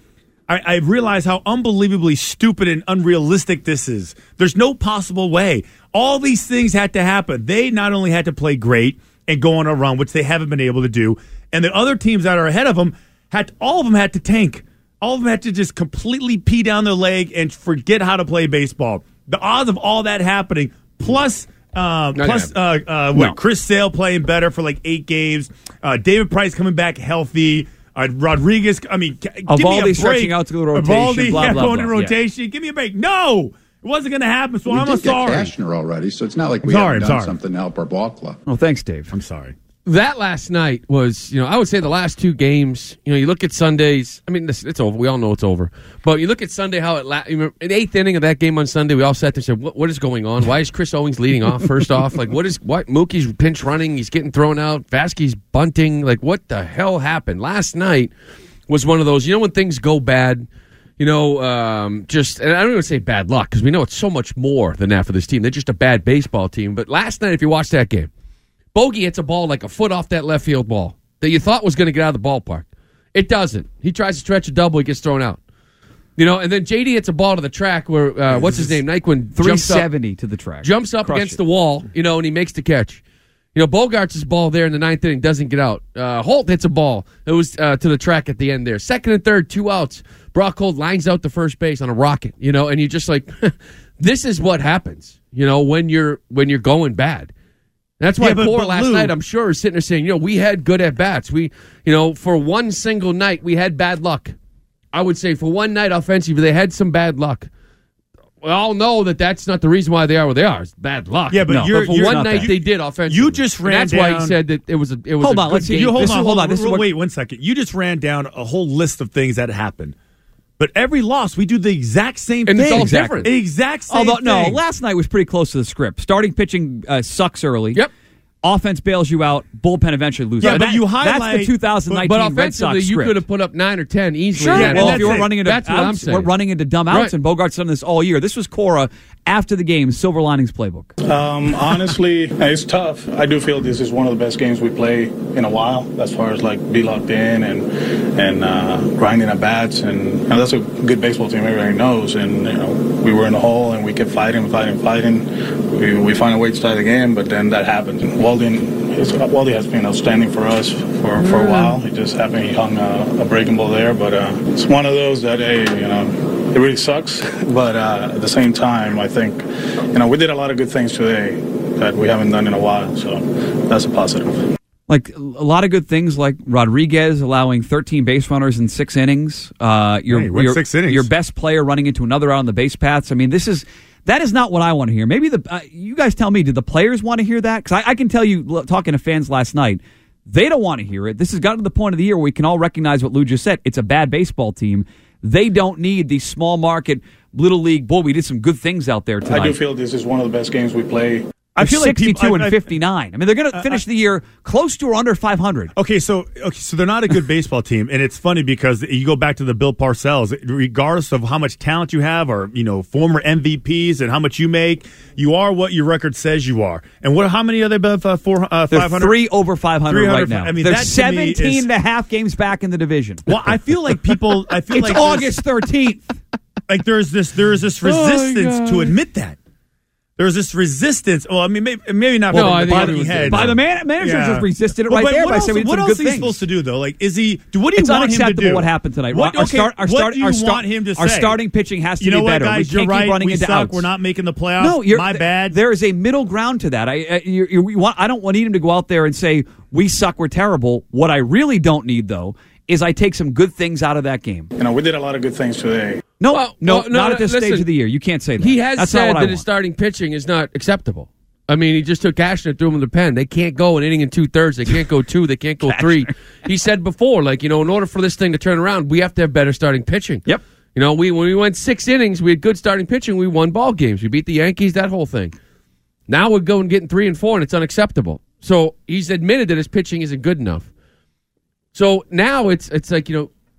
Speaker 12: I, I realize how unbelievably stupid and unrealistic this is. There's no possible way. All these things had to happen. They not only had to play great and go on a run, which they haven't been able to do, and the other teams that are ahead of them, had to, all of them had to tank. All of them had to just completely pee down their leg and forget how to play baseball. The odds of all that happening, plus uh, plus uh, uh, what
Speaker 7: No.
Speaker 12: Chris Sale playing better for like eight games, uh, David Price coming back healthy. Uh, Rodriguez, I mean, g- give me a
Speaker 7: Evaldi
Speaker 12: break.
Speaker 7: stretching out to the rotation,
Speaker 12: Evaldi,
Speaker 7: blah,
Speaker 12: yeah,
Speaker 7: blah,
Speaker 12: going
Speaker 7: blah,
Speaker 12: to
Speaker 7: yeah.
Speaker 12: rotation. Give me a break. No, it wasn't going to happen. So
Speaker 19: we
Speaker 12: I'm
Speaker 19: did
Speaker 12: sorry.
Speaker 19: get Cashner already, so it's not like we
Speaker 12: Sorry,
Speaker 19: haven't
Speaker 12: I'm
Speaker 19: done
Speaker 12: sorry.
Speaker 19: something to help our ball club.
Speaker 7: Oh, thanks, Dave.
Speaker 12: I'm sorry.
Speaker 10: That last night was, you know, I would say the last two games, you know, you look at Sundays, I mean, this, it's over. We all know it's over. But you look at Sunday, how it, la- you remember, in the eighth inning of that game on Sunday, we all sat there and said, what, what is going on? Why is Chris Owings leading off first off? Like, what is, what? Mookie's pinch running, he's getting thrown out, Vasquez bunting. Like, what the hell happened? Last night was one of those, you know, when things go bad, you know, um, just, and I don't even say bad luck, because we know it's so much more than that for this team. They're just a bad baseball team. But last night, if you watch that game, Bogey hits a ball like a foot off that left field ball that you thought was going to get out of the ballpark. It doesn't. He tries to stretch a double, he gets thrown out. You know, and then J D hits a ball to the track where, uh, what's his name, Nyquin
Speaker 7: three
Speaker 10: jumps up,
Speaker 7: seventy to the track.
Speaker 10: jumps up
Speaker 7: Crush
Speaker 10: against
Speaker 7: it.
Speaker 10: the wall, you know, and he makes the catch. You know, Bogarts' ball there in the ninth inning doesn't get out. Uh, Holt hits a ball. It was uh, to the track at the end there. Second and third, two outs. Brock Holt lines out to first base on a rocket, you know, and you're just like, this is what happens, you know, when you're when you're going bad. That's why
Speaker 12: Yeah, but-
Speaker 10: Poor
Speaker 12: but
Speaker 10: last
Speaker 12: Lou-
Speaker 10: night, I'm sure, is sitting there saying, you know, we had good at-bats. We, you know, for one single night, we had bad luck. I would say for one night offensively, they had some bad luck. We all know that that's not the reason why they are where they are. It's bad luck.
Speaker 12: Yeah, but
Speaker 10: No,
Speaker 12: you're-
Speaker 10: for
Speaker 12: you're
Speaker 10: one
Speaker 12: not
Speaker 10: night
Speaker 12: that.
Speaker 10: they did offensively.
Speaker 12: You just
Speaker 10: And
Speaker 12: ran
Speaker 10: that's why he
Speaker 12: down-
Speaker 10: said that it was a it was
Speaker 7: Hold
Speaker 10: a
Speaker 7: on,
Speaker 10: good
Speaker 7: let's see.
Speaker 10: game.
Speaker 12: You hold
Speaker 7: This
Speaker 12: on,
Speaker 7: is-
Speaker 12: hold on.
Speaker 7: this is
Speaker 12: Wait,
Speaker 7: what-
Speaker 12: wait one second. You just ran down a whole list of things that happened. But every loss, we do the exact same
Speaker 10: And
Speaker 12: thing.
Speaker 10: it's all
Speaker 12: Exactly.
Speaker 10: different.
Speaker 12: Exact same
Speaker 7: Although, no,
Speaker 12: thing.
Speaker 7: last night was pretty close to the script. Starting pitching uh, sucks early.
Speaker 10: Yep.
Speaker 7: Offense bails you out. Bullpen eventually loses.
Speaker 12: Yeah, but
Speaker 7: That-
Speaker 12: you
Speaker 7: That's
Speaker 12: highlight-
Speaker 7: the two thousand nineteen
Speaker 10: But
Speaker 7: Red
Speaker 10: offensively,
Speaker 7: Sox
Speaker 10: you
Speaker 7: script.
Speaker 10: could have put up nine or ten easily.
Speaker 7: Sure.
Speaker 12: Yeah, and
Speaker 7: well,
Speaker 12: that's
Speaker 7: if you were
Speaker 12: it.
Speaker 7: running into
Speaker 10: That's what I'm
Speaker 7: outs,
Speaker 10: saying.
Speaker 7: we're running into dumb outs,
Speaker 10: Right.
Speaker 7: and Bogart's done this all year. This was Cora after the game, Silver Linings playbook.
Speaker 6: Um, honestly, it's tough. I do feel this is one of the best games we play in a while, as far as like be locked in and and uh, grinding at bats, and you know, that's a good baseball team. Everybody knows, and you know we were in the hole and we kept fighting, fighting, fighting. We we find a way to tie the game, but then that happened. And Walden, his, Walden has been outstanding for us for, for a while. It just happened he hung a, a breaking ball there, but uh, it's one of those that hey, you know. It really sucks, but uh, at the same time, I think, you know, we did a lot of good things today that we haven't done in a while, so that's a positive.
Speaker 7: Like a lot of good things, like Rodriguez allowing thirteen base runners in six innings. Uh, your
Speaker 12: Hey, what
Speaker 7: your,
Speaker 12: six innings?
Speaker 7: your best player running into another out on the base paths. I mean, this is that is not what I want to hear. Maybe the uh, you guys tell me. Did the players want to hear that? Because I, I can tell you, l- talking to fans last night, they don't want to hear it. This has gotten to the point of the year where we can all recognize what Lou just said. It's a bad baseball team. They don't need these small market little league. Boy, we did some good things out there tonight.
Speaker 6: I do feel this is one of the best games we play.
Speaker 12: I feel like
Speaker 7: sixty-two
Speaker 12: people- I-
Speaker 7: and
Speaker 12: I-
Speaker 7: fifty-nine. I mean, they're going to finish the year close to or under five hundred.
Speaker 12: Okay, so okay, so they're not a good baseball team, and it's funny because you go back to the Bill Parcells. Regardless of how much talent you have, or you know, former M V Ps, and how much you make, you are what your record says you are. And what? How many are they above uh, four? Uh,
Speaker 7: They're
Speaker 12: five hundred?
Speaker 7: three over five hundred right now.
Speaker 12: I mean,
Speaker 7: they're
Speaker 12: that to me
Speaker 7: seventeen
Speaker 12: is-
Speaker 7: and a half games back in the division.
Speaker 12: Well, I feel like people. I feel
Speaker 7: It's
Speaker 12: like there's-
Speaker 7: August thirteenth.
Speaker 12: Like there's this there is this resistance to admit that. There's this resistance. Well, I mean, maybe, maybe not
Speaker 10: No,
Speaker 12: from
Speaker 10: I
Speaker 12: the
Speaker 10: think
Speaker 12: bottom
Speaker 10: it
Speaker 12: of
Speaker 10: was
Speaker 12: your head.
Speaker 7: By the man, manager
Speaker 12: Yeah.
Speaker 7: just resisted it
Speaker 12: Well,
Speaker 7: right
Speaker 12: but
Speaker 7: there
Speaker 12: what
Speaker 7: by
Speaker 12: else,
Speaker 7: saying we did
Speaker 12: what
Speaker 7: some
Speaker 12: else
Speaker 7: good
Speaker 12: is he
Speaker 7: things.
Speaker 12: supposed to do though? Like, is he? Do what do you
Speaker 7: It's
Speaker 12: want him to
Speaker 7: unacceptable
Speaker 12: do?
Speaker 7: what happened tonight.
Speaker 12: What,
Speaker 7: Our
Speaker 12: okay,
Speaker 7: start, our
Speaker 12: what
Speaker 7: start,
Speaker 12: do you
Speaker 7: our start,
Speaker 12: want him to
Speaker 7: Our
Speaker 12: say?
Speaker 7: starting pitching has to
Speaker 12: You know
Speaker 7: be
Speaker 12: what,
Speaker 7: better.
Speaker 12: guys?
Speaker 7: we
Speaker 12: You're
Speaker 7: can't
Speaker 12: right.
Speaker 7: keep running
Speaker 12: we
Speaker 7: into
Speaker 12: suck.
Speaker 7: outs.
Speaker 12: We're not making the playoffs.
Speaker 7: No, you're,
Speaker 12: my
Speaker 7: th-
Speaker 12: bad.
Speaker 7: There is a middle ground to that. I, I, you, you want, I don't want need him to go out there and say we suck, we're terrible. What I really don't need though is I take some good things out of that game.
Speaker 6: You know, we did a lot of good things today.
Speaker 7: No,
Speaker 10: Well,
Speaker 7: no,
Speaker 10: well, no,
Speaker 7: not
Speaker 10: no,
Speaker 7: at this
Speaker 10: listen,
Speaker 7: stage of the year. You can't say that.
Speaker 10: He has
Speaker 7: That's not
Speaker 10: said
Speaker 7: what I
Speaker 10: that
Speaker 7: want.
Speaker 10: his starting pitching is not acceptable. I mean, he just took Cashner and threw him in the pen. They can't go an inning and two thirds. They can't go two. They can't go three. He said before, like, you know, in order for this thing to turn around, we have to have better starting pitching.
Speaker 7: Yep.
Speaker 10: You know, we when we went six innings, we had good starting pitching. We won ball games. We beat the Yankees, that whole thing. Now we're going getting three and four, and it's unacceptable. So he's admitted that his pitching isn't good enough. So now it's it's like, you know,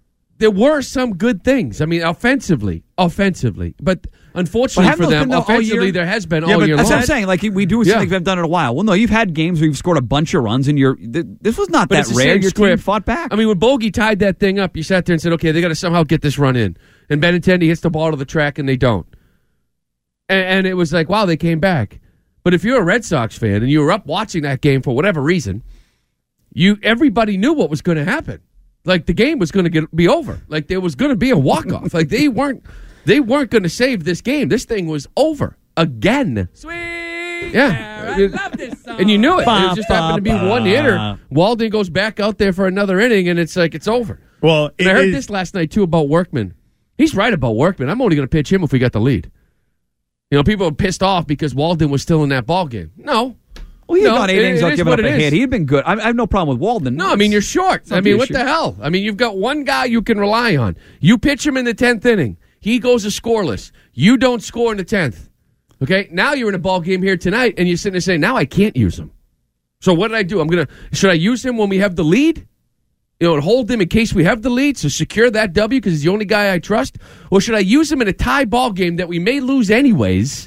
Speaker 10: there were some good things. I mean, offensively, offensively, but unfortunately
Speaker 7: But
Speaker 10: for
Speaker 7: haven't those
Speaker 10: them,
Speaker 7: been all
Speaker 10: offensively
Speaker 7: year?
Speaker 10: there has been
Speaker 7: Yeah,
Speaker 10: all
Speaker 7: but
Speaker 10: year
Speaker 7: that's
Speaker 10: long.
Speaker 7: what I'm saying. Like we do
Speaker 10: Yeah.
Speaker 7: something we've done in a while. Well, no, you've had games where you've scored a bunch of runs, and you're th- this was not
Speaker 10: But
Speaker 7: that
Speaker 10: it's the
Speaker 7: rare.
Speaker 10: same
Speaker 7: Your team
Speaker 10: script.
Speaker 7: fought back.
Speaker 10: I mean, when Bogey tied that thing up, you sat there and said, okay, they got to somehow get this run in. And Benintendi hits the ball to the track, and they don't. And, and it was like, wow, they came back. But if you're a Red Sox fan and you were up watching that game for whatever reason, you everybody knew what was going to happen. Like the game was going to get be over. Like there was going to be a walk off. Like they weren't they weren't going to save this game. This thing was over again.
Speaker 7: Sweet.
Speaker 10: Yeah,
Speaker 7: I love this song.
Speaker 10: and you knew it.
Speaker 7: Ba,
Speaker 10: It just happened to be
Speaker 7: ba,
Speaker 10: one
Speaker 7: ba.
Speaker 10: hitter. Walden goes back out there for another inning, and it's like it's over.
Speaker 12: Well,
Speaker 10: And I heard this last night too about Workman. He's right about Workman. I'm only going to pitch him if we got the lead. You know, people are pissed off because Walden was still in that ball game. No.
Speaker 7: Well, he had
Speaker 10: No,
Speaker 7: gone eight
Speaker 10: it-
Speaker 7: innings
Speaker 10: it
Speaker 7: without
Speaker 10: is
Speaker 7: giving
Speaker 10: what
Speaker 7: up a
Speaker 10: it is.
Speaker 7: hit. He had been good. I, I have no problem with Walden.
Speaker 10: No, I mean, you're short.
Speaker 7: It's not
Speaker 10: I mean,
Speaker 7: the
Speaker 10: what
Speaker 7: issue.
Speaker 10: the hell? I mean, you've got one guy you can rely on. You pitch him in the tenth inning. He goes to scoreless. You don't score in the tenth. Okay? Now you're in a ball game here tonight, and you're sitting there saying, now I can't use him. So what did I do? I'm going to, should I use him when we have the lead? You know, and hold him in case we have the lead, so secure that W because he's the only guy I trust? Or should I use him in a tie ball game that we may lose anyways,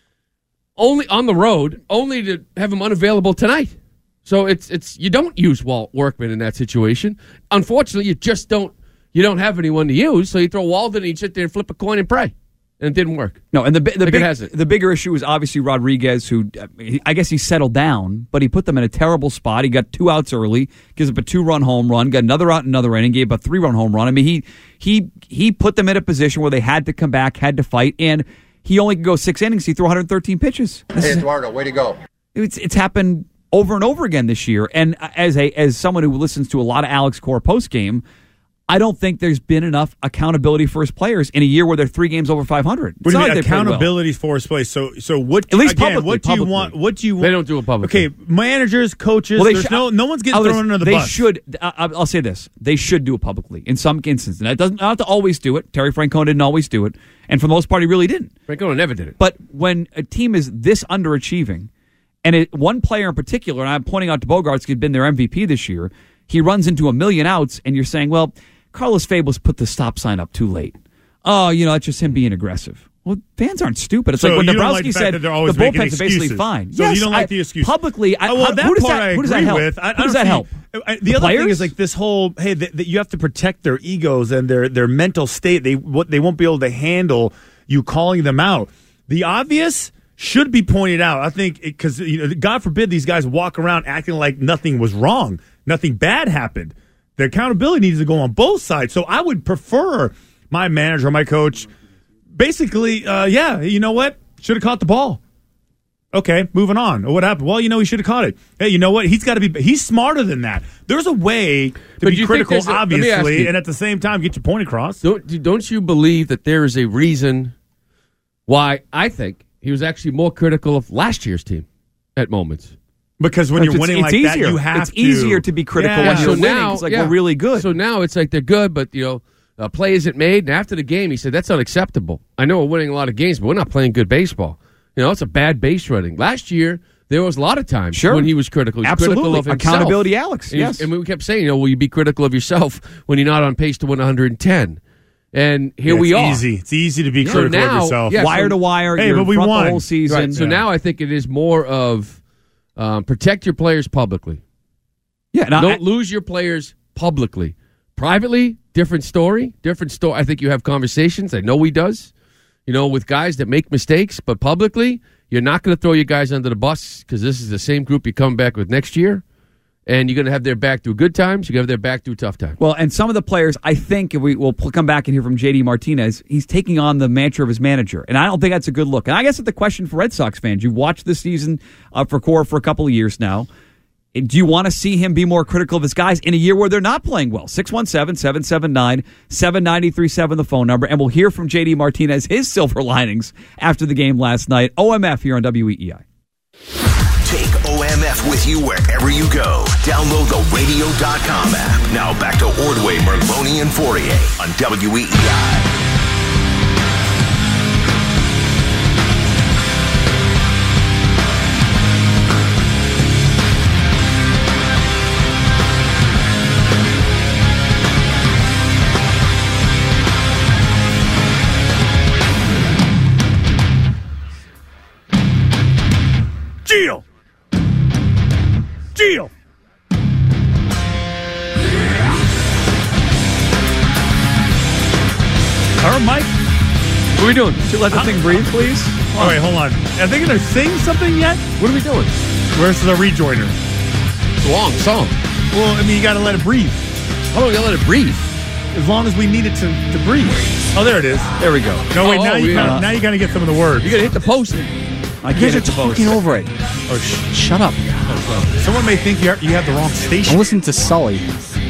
Speaker 10: only on the road, only to have him unavailable tonight? So it's it's you don't use Walt Workman in that situation. Unfortunately, you just don't you don't have anyone to use, so you throw Walden and you sit there and flip a coin and pray. And it didn't work.
Speaker 7: No, and the bi- the,
Speaker 10: Like it
Speaker 7: big,
Speaker 10: hasn't.
Speaker 7: the bigger issue is obviously Rodriguez, who uh, he- I guess he settled down, but he put them in a terrible spot. He got two outs early, gives up a two-run home run, got another out in another inning, gave up a three-run home run. I mean, he he he put them in a position where they had to come back, had to fight, and he only could go six innings. He threw one hundred thirteen pitches. This
Speaker 19: Hey,
Speaker 7: is-
Speaker 19: Eduardo, way to go.
Speaker 7: It's it's happened over and over again this year. And as a as someone who listens to a lot of Alex Cora post game, I don't think there's been enough accountability for his players in a year where they're three games over five hundred.
Speaker 12: What do you
Speaker 7: It's
Speaker 12: mean
Speaker 7: not like they played well.
Speaker 12: accountability for his play? So, so what?
Speaker 7: At least
Speaker 12: again,
Speaker 7: publicly,
Speaker 12: what do you
Speaker 7: publicly.
Speaker 12: want? What do you want?
Speaker 10: They don't do it publicly.
Speaker 12: Okay, managers, coaches.
Speaker 7: Well, they
Speaker 12: there's
Speaker 7: should-
Speaker 12: no no one's getting
Speaker 7: I'll
Speaker 12: thrown
Speaker 7: listen,
Speaker 12: under the
Speaker 7: they
Speaker 12: bus.
Speaker 7: should. I, I'll say this: they should do it publicly in some instances. And it doesn't not to always do it. Terry Francona didn't always do it, and for the most part, he really didn't.
Speaker 10: Francona never did it.
Speaker 7: But when a team is this underachieving, and it, one player in particular, and I'm pointing out to Bogarts, who's been their M V P this year, he runs into a million outs, and you're saying, well, Carlos Fables put the stop sign up too late. Oh, you know, that's just him being aggressive. Well, fans aren't stupid. It's
Speaker 12: So
Speaker 7: like when
Speaker 12: you don't like
Speaker 7: Dombrowski
Speaker 12: the fact
Speaker 7: said
Speaker 12: that
Speaker 7: the
Speaker 12: they're always making
Speaker 7: bullpens are basically
Speaker 12: excuses.
Speaker 7: fine.
Speaker 12: So
Speaker 7: yes,
Speaker 12: you don't like
Speaker 7: I-
Speaker 12: the excuse
Speaker 7: publicly. I,
Speaker 12: Oh, well,
Speaker 7: how-
Speaker 12: that
Speaker 7: who does
Speaker 12: part
Speaker 7: that?
Speaker 12: I
Speaker 7: Who does that
Speaker 12: agree
Speaker 7: help?
Speaker 12: with. I- I
Speaker 7: who does
Speaker 12: don't
Speaker 7: that
Speaker 12: see-
Speaker 7: help?
Speaker 12: I- The, other
Speaker 7: players?
Speaker 12: thing is like this whole hey, that that you have to protect their egos and their their mental state. They what they won't be able to handle you calling them out. The obvious should be pointed out. I think because you know, God forbid these guys walk around acting like nothing was wrong, nothing bad happened. The accountability needs to go on both sides. So I would prefer my manager, my coach, basically, uh, yeah, you know what, should have caught the ball. Okay, moving on. What happened? Well, you know, he should have caught it. Hey, you know what? He's got to be. He's smarter than that. There's a way to
Speaker 10: But
Speaker 12: be
Speaker 10: you think
Speaker 12: critical,
Speaker 10: there's a- let me ask
Speaker 12: obviously,
Speaker 10: you-
Speaker 12: and at the same time get your point across.
Speaker 10: Don't, don't you believe that there is a reason why I think he was actually more critical of last year's team at moments?
Speaker 12: Because when
Speaker 7: It's-
Speaker 12: you're winning
Speaker 7: it's
Speaker 12: like
Speaker 7: easier.
Speaker 12: that, you have
Speaker 7: It's
Speaker 12: to.
Speaker 7: easier to be critical when you're winning. It's like, we're really good.
Speaker 10: So now it's like they're good, but you know, a play isn't made. And after the game, he said that's unacceptable. I know we're winning a lot of games, but we're not playing good baseball. You know, it's a bad base running. Last year, there was a lot of times
Speaker 7: Sure.
Speaker 10: when he was critical. He was
Speaker 7: Absolutely.
Speaker 10: critical of himself.
Speaker 7: Accountability, Alex.
Speaker 10: And, he-
Speaker 7: Yes.
Speaker 10: and we kept saying, you know, will you be critical of yourself when you're not on pace to win one hundred ten? And here
Speaker 12: Yeah,
Speaker 10: we
Speaker 12: it's
Speaker 10: are.
Speaker 12: Easy. It's easy to be
Speaker 10: So
Speaker 12: critical
Speaker 10: now-
Speaker 12: of yourself.
Speaker 10: yeah,
Speaker 7: wire
Speaker 10: so-
Speaker 7: to wire.
Speaker 12: Hey,
Speaker 7: you're
Speaker 12: but
Speaker 7: in
Speaker 12: we
Speaker 7: front
Speaker 12: won.
Speaker 7: the whole season.
Speaker 10: Right. So
Speaker 12: Yeah.
Speaker 10: now I think it is more of um, protect your players publicly.
Speaker 7: Yeah, and I-
Speaker 10: Don't lose your players publicly. Privately, different story. Different story. I think you have conversations. I know he does. You know, with guys that make mistakes, but publicly, you're not going to throw your guys under the bus because this is the same group you come back with next year, and you're going to have their back through good times. You're going to have their back through tough times.
Speaker 7: Well, and some of the players, I think, if we will come back and hear from J D Martinez, he's taking on the mantra of his manager, and I don't think that's a good look. And I guess it's the question for Red Sox fans. You've watched this season uh, for Cora for a couple of years now. Do you want to see him be more critical of his guys in a year where they're not playing well? six one seven, seven seven nine, seven nine three seven, the phone number, and we'll hear from J D Martinez, his silver linings after the game last night. O M F here on W E E I.
Speaker 3: Take O M F with you wherever you go. Download the radio dot com app. Now back to Ordway, Merloni, and Fourier on W E E I.
Speaker 12: deal. All right, Mike.
Speaker 7: What are we doing? Should we let the thing breathe, please?
Speaker 12: All right, hold on. Are they going to sing something yet?
Speaker 10: What are we doing?
Speaker 12: Where's the rejoiner?
Speaker 10: It's a long song.
Speaker 12: Well, I mean, you got to let it breathe.
Speaker 10: How long you gotta let it breathe?
Speaker 12: As long as we need it to, to breathe. Oh, there it is.
Speaker 7: There we go.
Speaker 12: No, wait,
Speaker 10: Oh,
Speaker 12: now, you
Speaker 10: yeah.
Speaker 12: gotta, now you got to get some of the words.
Speaker 10: You gotta hit the post.
Speaker 7: I
Speaker 15: You guys are talking over it.
Speaker 12: Oh, sh-
Speaker 15: Shut up.
Speaker 12: Someone may think you, are, you have the wrong station.
Speaker 15: I'm listening to Sully.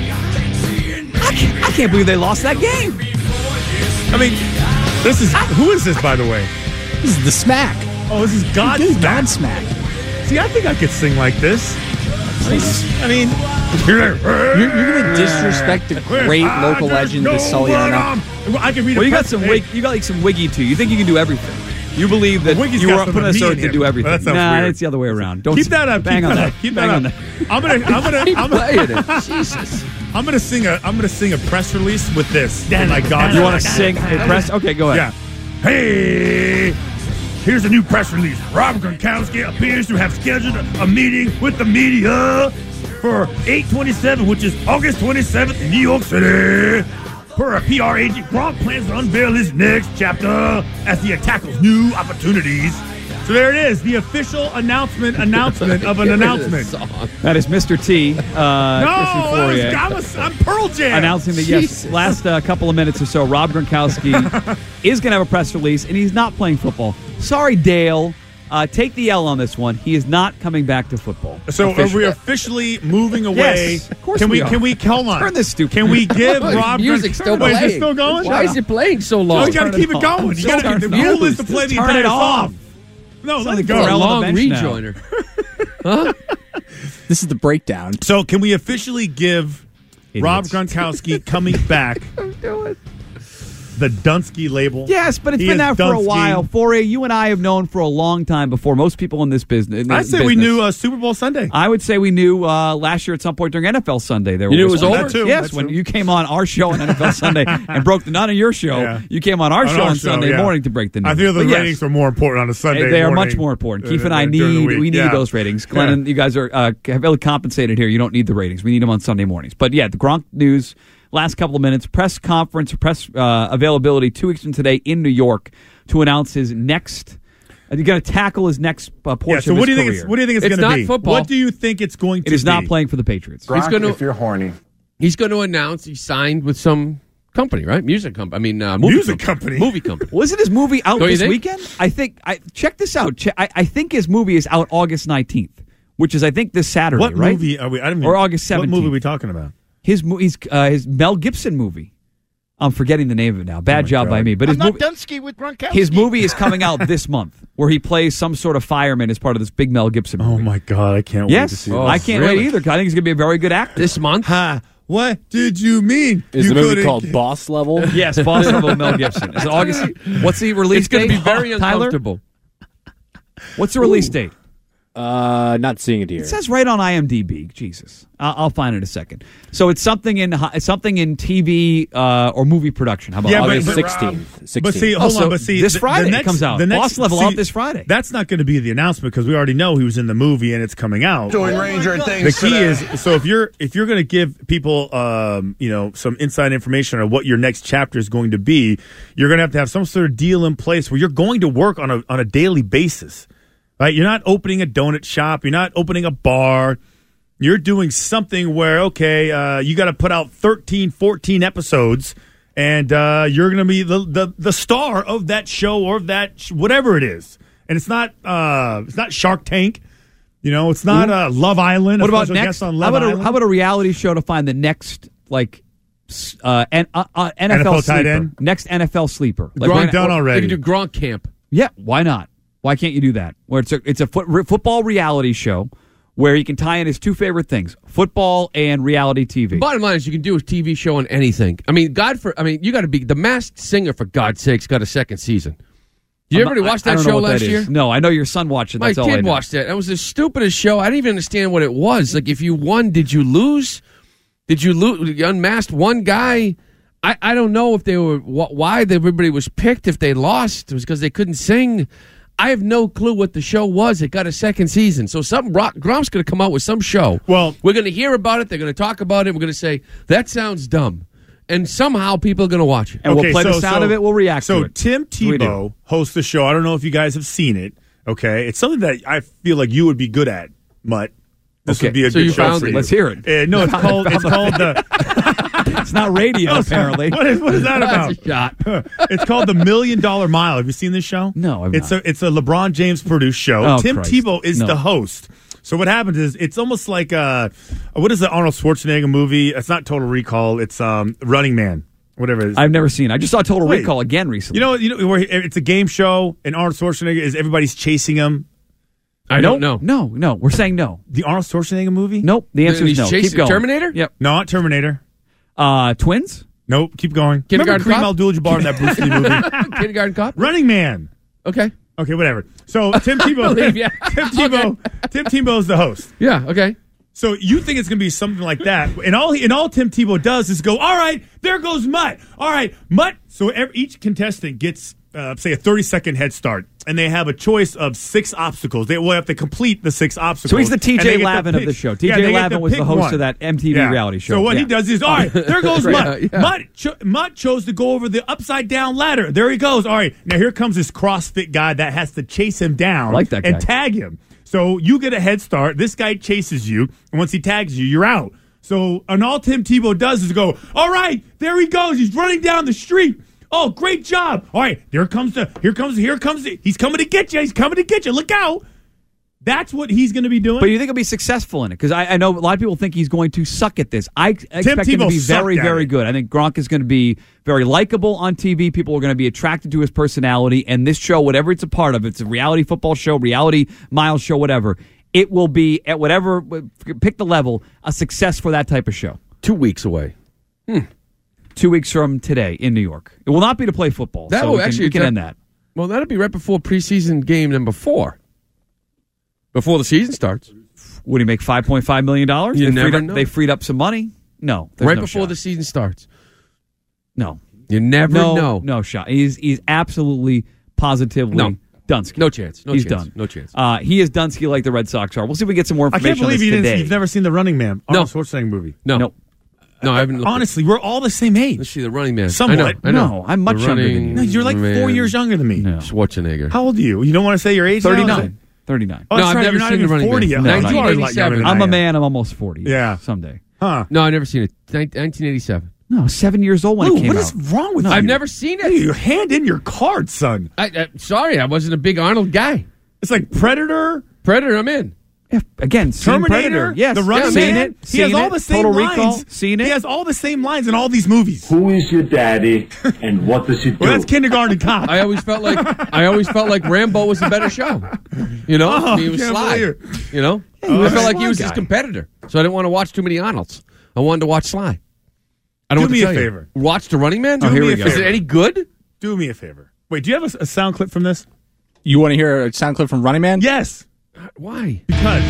Speaker 7: I can't, I can't believe they lost that game.
Speaker 12: I mean, this is who is this, by the way?
Speaker 15: This is the Smack.
Speaker 12: Oh, this is God
Speaker 15: This is
Speaker 12: Smack.
Speaker 15: Godsmack.
Speaker 12: See, I think I could sing like this. I mean,
Speaker 15: You're, you're going to disrespect the great local legend, the Sully Arna.
Speaker 12: I can read.
Speaker 7: Well,
Speaker 12: a
Speaker 7: you got
Speaker 12: press-
Speaker 7: some
Speaker 12: hey,
Speaker 7: wig. You got like some wiggy too. You think you can do everything. You believe that
Speaker 12: Well, Wiggy's
Speaker 7: you
Speaker 12: got
Speaker 7: were
Speaker 12: some
Speaker 7: put
Speaker 12: of
Speaker 7: us
Speaker 12: me
Speaker 7: earth
Speaker 12: in
Speaker 7: to
Speaker 12: him.
Speaker 7: do everything.
Speaker 12: That sounds
Speaker 7: Nah,
Speaker 12: weird.
Speaker 7: it's the other way around. Don't
Speaker 12: Keep
Speaker 7: s-
Speaker 12: that up.
Speaker 7: Bang
Speaker 12: keep
Speaker 7: on
Speaker 12: that
Speaker 7: that.
Speaker 12: up. Keep
Speaker 7: Bang
Speaker 12: that
Speaker 7: on
Speaker 12: up.
Speaker 7: that.
Speaker 12: I'm gonna. I'm gonna.
Speaker 10: Keep
Speaker 12: I'm
Speaker 10: playing
Speaker 12: gonna.
Speaker 10: it. Jesus.
Speaker 12: I'm gonna sing a. I'm gonna sing a press release with this. Oh my God!
Speaker 7: You want to sing a press? Okay, go ahead.
Speaker 12: Yeah. Hey, here's a new press release. Rob Gronkowski appears to have scheduled a meeting with the media for eight twenty-seven, which is August twenty-seventh in New York City. Per a P R agent, Gronk plans to unveil his next chapter as he tackles new opportunities. So there it is, the official announcement announcement of an announcement.
Speaker 7: That is Mister T. Uh,
Speaker 12: No,
Speaker 7: Christian
Speaker 12: that was-
Speaker 7: Fourier,
Speaker 12: I was, I'm Pearl Jam.
Speaker 7: announcing that yes,
Speaker 10: Jesus.
Speaker 7: last uh, couple of minutes or so, Rob Gronkowski is going to have a press release, and he's not playing football. Sorry, Dale. Uh, take the L on this one. He is not coming back to football.
Speaker 12: So
Speaker 7: Officially.
Speaker 12: are we officially moving away?
Speaker 7: Yes, of course
Speaker 12: Can we?
Speaker 7: we are.
Speaker 12: Can we? Hold on.
Speaker 7: Turn this stupid.
Speaker 12: Can we give
Speaker 10: Look,
Speaker 12: Rob?
Speaker 10: music's still
Speaker 12: Wait,
Speaker 10: playing.
Speaker 12: is it still going?
Speaker 10: Why is it playing so
Speaker 12: No,
Speaker 10: long?
Speaker 12: you got to
Speaker 7: Turn
Speaker 12: keep
Speaker 7: it
Speaker 12: it
Speaker 7: off.
Speaker 12: going. You
Speaker 7: Just
Speaker 12: gotta,
Speaker 7: turn
Speaker 12: the
Speaker 7: it
Speaker 12: rule is to
Speaker 7: off.
Speaker 12: play the
Speaker 7: Just turn
Speaker 12: entire
Speaker 7: it off.
Speaker 12: song. No, let
Speaker 7: like
Speaker 12: it
Speaker 7: the
Speaker 12: go.
Speaker 10: It's a
Speaker 7: Gorilla
Speaker 10: long
Speaker 7: bench now.
Speaker 10: rejoiner. Huh?
Speaker 15: This is the breakdown.
Speaker 12: So can we officially give Rob
Speaker 7: Idiots.
Speaker 12: Gronkowski coming back the Dunsky label?
Speaker 7: Yes, but it's
Speaker 12: He
Speaker 7: been
Speaker 12: is
Speaker 7: out for a
Speaker 12: Dunsky.
Speaker 7: while. Fourier, you and I have known for a long time before most people in this business. in
Speaker 12: I
Speaker 7: this
Speaker 12: say we
Speaker 7: business.
Speaker 12: knew uh, Super Bowl Sunday.
Speaker 7: I would say we knew uh, last year at some point during N F L Sunday. There
Speaker 10: You knew it was
Speaker 7: whispers.
Speaker 10: over?
Speaker 12: That too,
Speaker 7: Yes,
Speaker 12: that's
Speaker 7: when
Speaker 12: true.
Speaker 7: you came on our show on N F L Sunday and broke the not on your show,
Speaker 12: Yeah.
Speaker 7: you came on our
Speaker 12: On
Speaker 7: show
Speaker 12: our
Speaker 7: on
Speaker 12: show,
Speaker 7: Sunday
Speaker 12: yeah.
Speaker 7: morning to break the news.
Speaker 12: I feel the
Speaker 7: But yes,
Speaker 12: ratings are more important on a Sunday.
Speaker 7: They, they are
Speaker 12: morning
Speaker 7: much more important.
Speaker 12: than-
Speaker 7: Keith and I
Speaker 12: than during the
Speaker 7: need
Speaker 12: week.
Speaker 7: we need
Speaker 12: Yeah.
Speaker 7: those ratings. Glennon,
Speaker 12: Yeah.
Speaker 7: you guys are uh, heavily compensated here. You don't need the ratings. We need them on Sunday mornings. But yeah, the Gronk news. Last couple of minutes, press conference, press uh, availability two weeks from today in New York to announce his next. Uh, you're going to tackle his next uh, portion
Speaker 12: Yeah, so
Speaker 7: of
Speaker 12: what do
Speaker 7: his
Speaker 12: you think?
Speaker 7: career.
Speaker 12: It's, what do you think it's,
Speaker 10: It's
Speaker 12: going to
Speaker 10: not
Speaker 12: be?
Speaker 10: football.
Speaker 12: What do you think it's going to
Speaker 7: It is
Speaker 12: be?
Speaker 7: not playing for the Patriots.
Speaker 19: Gronk,
Speaker 10: He's gonna-
Speaker 19: if you're horny.
Speaker 10: He's going to announce he signed with some company, right? Music company. I mean, uh, movie
Speaker 12: Music company?
Speaker 10: Movie company.
Speaker 7: Wasn't his movie out
Speaker 10: Don't you
Speaker 7: this
Speaker 10: think?
Speaker 7: weekend? I think. I check this out. Che- I, I think his movie is out August nineteenth, which is I think this Saturday.
Speaker 12: What
Speaker 7: right?
Speaker 12: movie are we? I don't even,
Speaker 7: Or August seventeenth.
Speaker 12: What movie are we talking about?
Speaker 7: His mo- he's, uh, his Mel Gibson movie. I'm forgetting the name of it now. Bad
Speaker 12: Oh my
Speaker 7: job by
Speaker 12: God.
Speaker 7: me. But
Speaker 5: I'm
Speaker 7: his
Speaker 5: not
Speaker 7: movie,
Speaker 5: Dunsky with Gronkowski.
Speaker 7: his movie is coming out this month, where he plays some sort of fireman as part of this big Mel Gibson movie.
Speaker 12: Oh my God, I can't wait to
Speaker 7: Yes,
Speaker 12: see
Speaker 10: Oh,
Speaker 12: that.
Speaker 7: I can't
Speaker 10: really?
Speaker 7: wait either. 'Cause I think he's going to be a very good actor.
Speaker 10: This month?
Speaker 12: Ha! What did you mean?
Speaker 15: Is
Speaker 12: you
Speaker 15: the movie
Speaker 12: couldn't-
Speaker 15: called Boss Level?
Speaker 7: Yes, Boss Level Mel Gibson. Is it August? What's the release
Speaker 10: It's going
Speaker 7: date?
Speaker 10: to be very
Speaker 7: Tyler?
Speaker 10: uncomfortable.
Speaker 7: What's the release date?
Speaker 15: Uh, not seeing it here.
Speaker 7: It says right on IMDb. Jesus, I'll, I'll find it in a second. So it's something in hi- something in T V uh, or movie production. How about
Speaker 12: Yeah,
Speaker 7: that?
Speaker 12: but-
Speaker 15: August
Speaker 12: but-
Speaker 15: sixteenth.
Speaker 12: But see,
Speaker 7: Oh,
Speaker 12: hold
Speaker 7: so
Speaker 12: on. But see,
Speaker 7: this
Speaker 12: the-
Speaker 7: Friday
Speaker 12: the
Speaker 7: it
Speaker 12: next,
Speaker 7: comes out.
Speaker 12: The next,
Speaker 7: Boss Level
Speaker 12: see,
Speaker 7: out this Friday.
Speaker 12: That's not going to be the announcement because we already know he was in the movie and it's coming out.
Speaker 19: Doing Ranger
Speaker 12: The
Speaker 19: things
Speaker 12: key
Speaker 19: today.
Speaker 12: is so if you're if you're going to give people um, you know some inside information on what your next chapter is going to be, you're going to have to have some sort of deal in place where you're going to work on a on a daily basis. Right? You're not opening a donut shop. You're not opening a bar. You're doing something where, okay, uh, you got to put out thirteen, fourteen episodes, and uh, you're going to be the, the the star of that show or of that sh- whatever it is. And it's not uh, it's not Shark Tank. You know, it's not uh, Love Island.
Speaker 7: What
Speaker 12: a
Speaker 7: about
Speaker 12: special
Speaker 7: next?
Speaker 12: guest on
Speaker 7: How
Speaker 12: Love
Speaker 7: about, a,
Speaker 12: Island.
Speaker 7: how about a reality show to find the next like s- uh, N- uh, uh, N F L,
Speaker 12: N F L tight
Speaker 7: sleeper?
Speaker 12: end?
Speaker 7: Next N F L sleeper. Like,
Speaker 10: Gronk
Speaker 7: we're gonna-
Speaker 12: done
Speaker 10: or-
Speaker 12: already.
Speaker 10: They can do Gronk Camp.
Speaker 7: Yeah, why not? Why can't you do that? Where it's a it's a foot, re- football reality show where he can tie in his two favorite things: football and reality T V.
Speaker 10: Bottom line is you can do a T V show on anything. I mean, God for I mean, you got to be the Masked Singer for God's sakes got a second season. Did you
Speaker 7: I'm
Speaker 10: ever
Speaker 7: not-
Speaker 10: watch
Speaker 7: I- I
Speaker 10: that
Speaker 7: don't know
Speaker 10: show
Speaker 7: what
Speaker 10: last
Speaker 7: that is.
Speaker 10: year?
Speaker 7: No, I know your son watched it.
Speaker 10: My
Speaker 7: That's all I
Speaker 10: kid
Speaker 7: know.
Speaker 10: watched it. That was the stupidest show. I didn't even understand what it was. Like, if you won, did you lose? Did you lose? You unmasked one guy. I, I don't know if they were wh- why everybody was picked. If they lost, it was because they couldn't sing. I have no clue what the show was. It got a second season. So some Gromp's going to come out with some show.
Speaker 12: Well,
Speaker 10: we're going to hear about it. They're going to talk about it. We're going to say, that sounds dumb. And somehow people are going to watch it.
Speaker 7: And
Speaker 12: okay,
Speaker 7: we'll play
Speaker 12: so,
Speaker 7: the sound
Speaker 12: so,
Speaker 7: of it. We'll react
Speaker 12: so
Speaker 7: to it.
Speaker 12: Tim Tebow hosts the show. I don't know if you guys have seen it. Okay. It's something that I feel like you would be good at, Mutt. This
Speaker 10: okay.
Speaker 12: would be a
Speaker 10: so
Speaker 12: good
Speaker 10: you
Speaker 12: show
Speaker 10: found
Speaker 12: for
Speaker 10: it.
Speaker 12: you.
Speaker 7: Let's hear it.
Speaker 12: Uh, no, it's called, it's called the...
Speaker 7: It's not radio, apparently.
Speaker 12: What is, what is that about?
Speaker 10: That's a shot.
Speaker 12: It's called the Million Dollar Mile. Have you seen this show?
Speaker 7: No, I've
Speaker 12: it's
Speaker 7: not.
Speaker 12: a it's a LeBron James produced show.
Speaker 7: Oh,
Speaker 12: Tim
Speaker 7: Christ.
Speaker 12: Tebow is
Speaker 7: No.
Speaker 12: the host. So what happens is it's almost like uh what is the Arnold Schwarzenegger movie? It's not Total Recall. It's um Running Man. Whatever it is.
Speaker 7: I've never seen it. I just saw Total
Speaker 12: Wait.
Speaker 7: Recall again recently.
Speaker 12: You know, you know, where it's a game show and Arnold Schwarzenegger is everybody's chasing him.
Speaker 10: I don't know.
Speaker 7: No, no. We're saying no.
Speaker 12: The Arnold Schwarzenegger movie?
Speaker 7: Nope. The answer
Speaker 10: And
Speaker 7: is
Speaker 10: he's
Speaker 7: no.
Speaker 10: chasing
Speaker 7: Keep going.
Speaker 10: Terminator?
Speaker 7: Yep.
Speaker 12: No, not Terminator.
Speaker 7: Uh, twins?
Speaker 12: Nope. Keep going.
Speaker 10: Kindergarten
Speaker 12: Remember Kareem
Speaker 10: Cop?
Speaker 12: Abdul-Jabbar in that Bruce Lee movie?
Speaker 10: Kindergarten Cop?
Speaker 12: Running Man.
Speaker 10: Okay.
Speaker 12: Okay, whatever. So Tim Tebow,
Speaker 10: believe ya.
Speaker 12: Tim Tebow, Tim Tebow's the host.
Speaker 10: Yeah, okay.
Speaker 12: So you think it's going to be something like that, and all he, and all Tim Tebow does is go, all right, there goes Mutt. All right, Mutt. So every, each contestant gets, uh, say, a thirty-second head start, and they have a choice of six obstacles. They will have to complete the six obstacles.
Speaker 7: So he's the T
Speaker 12: and
Speaker 7: J
Speaker 12: they get to
Speaker 7: Lavin of
Speaker 12: pick-
Speaker 7: the show. T J
Speaker 12: Yeah, they get
Speaker 7: Lavin
Speaker 12: to
Speaker 7: was the
Speaker 12: pick
Speaker 7: host
Speaker 12: one.
Speaker 7: of that M T V
Speaker 12: Yeah.
Speaker 7: reality show.
Speaker 12: So what
Speaker 7: Yeah.
Speaker 12: he does is, all right, there goes
Speaker 10: Great.
Speaker 12: Mutt.
Speaker 10: Yeah.
Speaker 12: Mutt, cho- Mutt chose to go over the upside down ladder. There he goes. All right, now here comes this CrossFit guy that has to chase him down
Speaker 7: I like that
Speaker 12: and
Speaker 7: guy.
Speaker 12: tag him. So you get a head start. This guy chases you, and once he tags you, you're out. So and all Tim Tebow does is go, all right, there he goes. He's running down the street. Oh, great job. All right, here comes the, here comes, here comes the, he's coming to get you. He's coming to get you. Look out. That's what he's going to be doing.
Speaker 7: But you think he'll be successful in it? Because I, I know a lot of people think he's going to suck at this. I expect him to
Speaker 12: Tebow
Speaker 7: be
Speaker 12: sucked
Speaker 7: very,
Speaker 12: at
Speaker 7: very
Speaker 12: it.
Speaker 7: good. I think Gronk is going to be very likable on T V. People are going to be attracted to his personality. And this show, whatever it's a part of, it's a reality football show, reality mile show, whatever, it will be at whatever, pick the level, a success for that type of show.
Speaker 10: Two weeks away. Hmm.
Speaker 7: Two weeks from today in New York. It will not be to play football.
Speaker 10: That
Speaker 7: so
Speaker 10: will
Speaker 7: we can,
Speaker 10: actually
Speaker 7: we can
Speaker 10: that-
Speaker 7: end that.
Speaker 10: Well, that'll be right before preseason game number four. Before the season starts.
Speaker 7: Would he make five point five million dollars?
Speaker 10: You
Speaker 7: they
Speaker 10: never
Speaker 7: freed up,
Speaker 10: know.
Speaker 7: They freed up some money? No. there's
Speaker 10: Right
Speaker 7: no
Speaker 10: before
Speaker 7: shot.
Speaker 10: the season starts.
Speaker 7: No.
Speaker 10: You never
Speaker 7: no,
Speaker 10: know.
Speaker 7: No shot. He's he's absolutely, positively
Speaker 10: No.
Speaker 7: Dunsky.
Speaker 10: No chance. No
Speaker 7: he's
Speaker 10: chance.
Speaker 7: done.
Speaker 10: No chance.
Speaker 7: Uh, he is Dunsky like the Red Sox are. We'll see if we get some more
Speaker 12: I
Speaker 7: information
Speaker 12: can't believe
Speaker 7: on
Speaker 12: you
Speaker 7: this
Speaker 12: didn't,
Speaker 7: today.
Speaker 12: you've never seen The Running Man,
Speaker 10: No.
Speaker 12: Arnold Schwarzenegger movie.
Speaker 10: No.
Speaker 7: Nope.
Speaker 10: No, I haven't. Looked
Speaker 12: Honestly, we're all the same age.
Speaker 10: Let's see the Running Man.
Speaker 12: Somewhat.
Speaker 10: I know. I know.
Speaker 7: No, I'm much
Speaker 10: The
Speaker 7: younger than
Speaker 10: Running
Speaker 7: you.
Speaker 12: No, you're like
Speaker 10: Man.
Speaker 12: four years younger than me.
Speaker 7: No.
Speaker 10: Schwarzenegger.
Speaker 12: How old are you? You don't want to say your age? now?
Speaker 7: thirty-nine. thirty-nine.
Speaker 12: Oh,
Speaker 10: No,
Speaker 12: that's
Speaker 10: I've
Speaker 12: right.
Speaker 10: never
Speaker 12: You're not
Speaker 10: seen The
Speaker 12: even
Speaker 10: Running
Speaker 12: forty
Speaker 10: Man.
Speaker 12: yet.
Speaker 7: No,
Speaker 12: You
Speaker 7: not
Speaker 12: are a
Speaker 10: yet.
Speaker 12: lot younger than
Speaker 7: I'm
Speaker 12: I
Speaker 7: a
Speaker 12: am.
Speaker 7: man. I'm almost forty.
Speaker 12: Yeah.
Speaker 7: Someday.
Speaker 12: Huh?
Speaker 10: No, I never seen it. nineteen eighty-seven.
Speaker 7: No, seven years old when
Speaker 12: Lou,
Speaker 7: it came
Speaker 12: what
Speaker 7: out.
Speaker 12: is wrong with you?
Speaker 10: I've never seen it.
Speaker 12: You hand in your card, son.
Speaker 10: I, I, sorry, I wasn't a big Arnold guy.
Speaker 12: It's like Predator,
Speaker 10: Predator, I'm in.
Speaker 7: Yeah, again, seen
Speaker 12: Terminator,
Speaker 7: Predator. Yes.
Speaker 12: The Running
Speaker 7: seen
Speaker 12: Man.
Speaker 7: it.
Speaker 12: He
Speaker 7: Seen
Speaker 12: has all
Speaker 7: it.
Speaker 12: the same
Speaker 7: Total
Speaker 12: lines.
Speaker 7: Recall. Seen it.
Speaker 12: He has all the same lines in all these movies.
Speaker 20: Who is your daddy and what does he do?
Speaker 12: Well, that's Kindergarten Cop.
Speaker 10: I always felt like I always felt like Rambo was a better show. You know,
Speaker 12: Oh,
Speaker 10: I mean, he was
Speaker 12: can't
Speaker 10: Sly.
Speaker 12: believe
Speaker 10: You know,
Speaker 7: Yeah, he
Speaker 10: I
Speaker 7: was
Speaker 10: felt
Speaker 7: a
Speaker 10: like he
Speaker 7: Sly
Speaker 10: was his
Speaker 7: guy.
Speaker 10: competitor, so I didn't want to watch too many Arnolds. I wanted to watch Sly. I
Speaker 12: Do
Speaker 10: don't want
Speaker 12: me
Speaker 10: to
Speaker 12: a
Speaker 10: tell you.
Speaker 12: favor.
Speaker 10: Watch The Running Man.
Speaker 12: Do
Speaker 7: Oh, here
Speaker 12: me
Speaker 7: we
Speaker 12: a
Speaker 7: go.
Speaker 10: Is
Speaker 12: favor.
Speaker 10: it any good?
Speaker 12: Do me a favor. Wait, do you have a, a sound clip from this?
Speaker 15: You want to hear a sound clip from Running Man?
Speaker 12: Yes.
Speaker 10: Why?
Speaker 12: Because.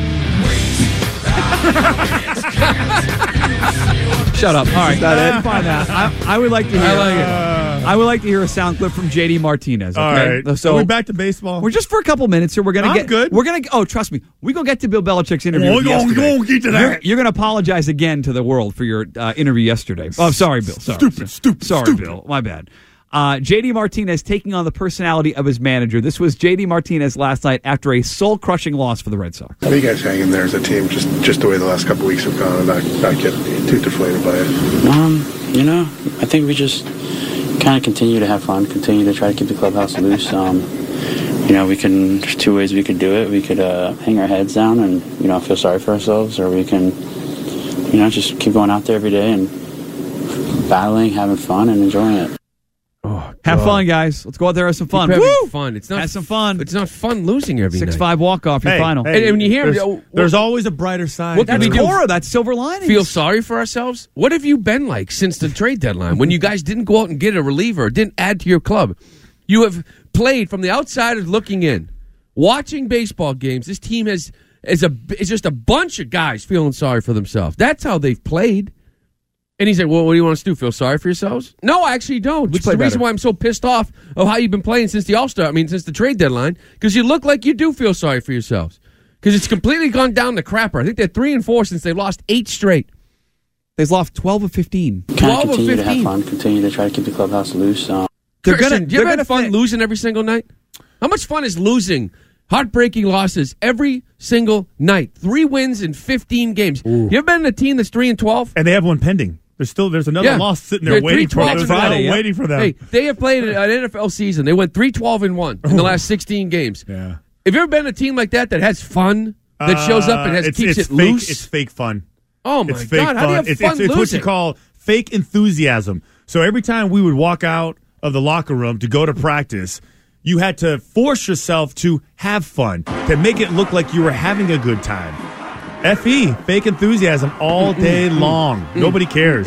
Speaker 7: Shut up. All right.
Speaker 15: that it?
Speaker 7: Fine now. I, I would like to hear.
Speaker 10: I like it.
Speaker 12: Uh,
Speaker 7: I would like to hear a sound clip from J D Martinez. Okay.
Speaker 12: all right.
Speaker 7: So
Speaker 12: Are we back to baseball?
Speaker 7: we're just for a couple minutes here. We're gonna
Speaker 12: I'm
Speaker 7: get
Speaker 12: good.
Speaker 7: We're gonna. Oh, trust me. We're gonna get to Bill Belichick's interview.
Speaker 12: Oh,
Speaker 7: with
Speaker 12: we're gonna-
Speaker 7: yesterday.
Speaker 12: we're gonna get to that.
Speaker 7: You're, you're gonna apologize again to the world for your uh, interview yesterday. Oh, sorry, Bill. Sorry.
Speaker 12: Stupid, stupid,
Speaker 7: Sorry,
Speaker 12: stupid.
Speaker 7: Bill. My bad. Uh, J D Martinez taking on the personality of his manager. This was J D Martinez last night after a soul-crushing loss for the Red Sox.
Speaker 21: How do you guys hang in there as a team, just just the way the last couple of weeks have gone, and not, not get too deflated by it?
Speaker 22: Um, you know, I think we just kind of continue to have fun, continue to try to keep the clubhouse loose. Um, you know, we can, there's two ways we could do it. We could uh, hang our heads down and, you know, feel sorry for ourselves, or we can, you know, just keep going out there every day and battling, having fun, and enjoying it.
Speaker 7: Have
Speaker 10: God.
Speaker 7: fun, guys. Let's go out there and have some fun.
Speaker 10: Keep having
Speaker 7: Woo!
Speaker 10: fun. It's not
Speaker 7: Have some fun.
Speaker 10: It's not fun losing every
Speaker 7: Six
Speaker 10: night.
Speaker 7: five walk off your
Speaker 12: Hey,
Speaker 7: final.
Speaker 12: hey,
Speaker 10: And when you hear
Speaker 12: there's,
Speaker 10: oh,
Speaker 12: there's always a brighter side.
Speaker 10: What
Speaker 12: to
Speaker 10: can
Speaker 7: That's
Speaker 10: we
Speaker 12: it.
Speaker 10: do?
Speaker 7: Cora. That's silver lining.
Speaker 10: Feel sorry for ourselves? What have you been like since the trade deadline when you guys didn't go out and get a reliever, didn't add to your club? You have played from the outside looking in, watching baseball games. This team has is a is just a bunch of guys feeling sorry for themselves. That's how they've played. And he's like, well, what do you want us to do? Feel sorry for yourselves? No, I actually don't. Which is the reason why I'm so pissed off of how you've been playing since the All-Star, I mean, since the trade deadline, because you look like you do feel sorry for yourselves. Because it's completely gone down the crapper. I think they're three and four since they've lost eight straight.
Speaker 7: They've lost twelve of fifteen.
Speaker 22: Kind
Speaker 10: twelve
Speaker 22: of
Speaker 10: of
Speaker 22: continue to have
Speaker 10: fifteen.
Speaker 22: fun, continue to try to keep the clubhouse loose. Um,
Speaker 10: They're
Speaker 7: They're
Speaker 10: gonna,
Speaker 7: gonna-
Speaker 10: do you ever
Speaker 7: they're
Speaker 10: have
Speaker 7: gonna
Speaker 10: fun
Speaker 7: fin-
Speaker 10: losing every single night? How much fun is losing heartbreaking losses every single night? Three wins in fifteen games. You ever been in a team that's three and twelve?
Speaker 12: And they have one pending. There's still there's another
Speaker 10: Yeah.
Speaker 12: loss sitting there
Speaker 10: They're
Speaker 12: waiting for them.
Speaker 10: three
Speaker 12: There's
Speaker 10: twelve
Speaker 12: another
Speaker 10: Friday, yeah.
Speaker 12: waiting for them.
Speaker 10: Hey, they have played an N F L season. They went three twelve and one in the last sixteen games.
Speaker 12: Yeah.
Speaker 10: Have you ever been in a team like that that has fun, that shows up and has
Speaker 12: Uh, it's,
Speaker 10: keeps
Speaker 12: it's
Speaker 10: it
Speaker 12: fake,
Speaker 10: loose?
Speaker 12: It's fake fun.
Speaker 10: Oh, my
Speaker 12: it's fake
Speaker 10: God. How do you have
Speaker 12: it's,
Speaker 10: fun
Speaker 12: it's, it's what
Speaker 10: losing?
Speaker 12: you call fake enthusiasm. So every time we would walk out of the locker room to go to practice, you had to force yourself to have fun, to make it look like you were having a good time. F E, fake enthusiasm all day long. Nobody cares.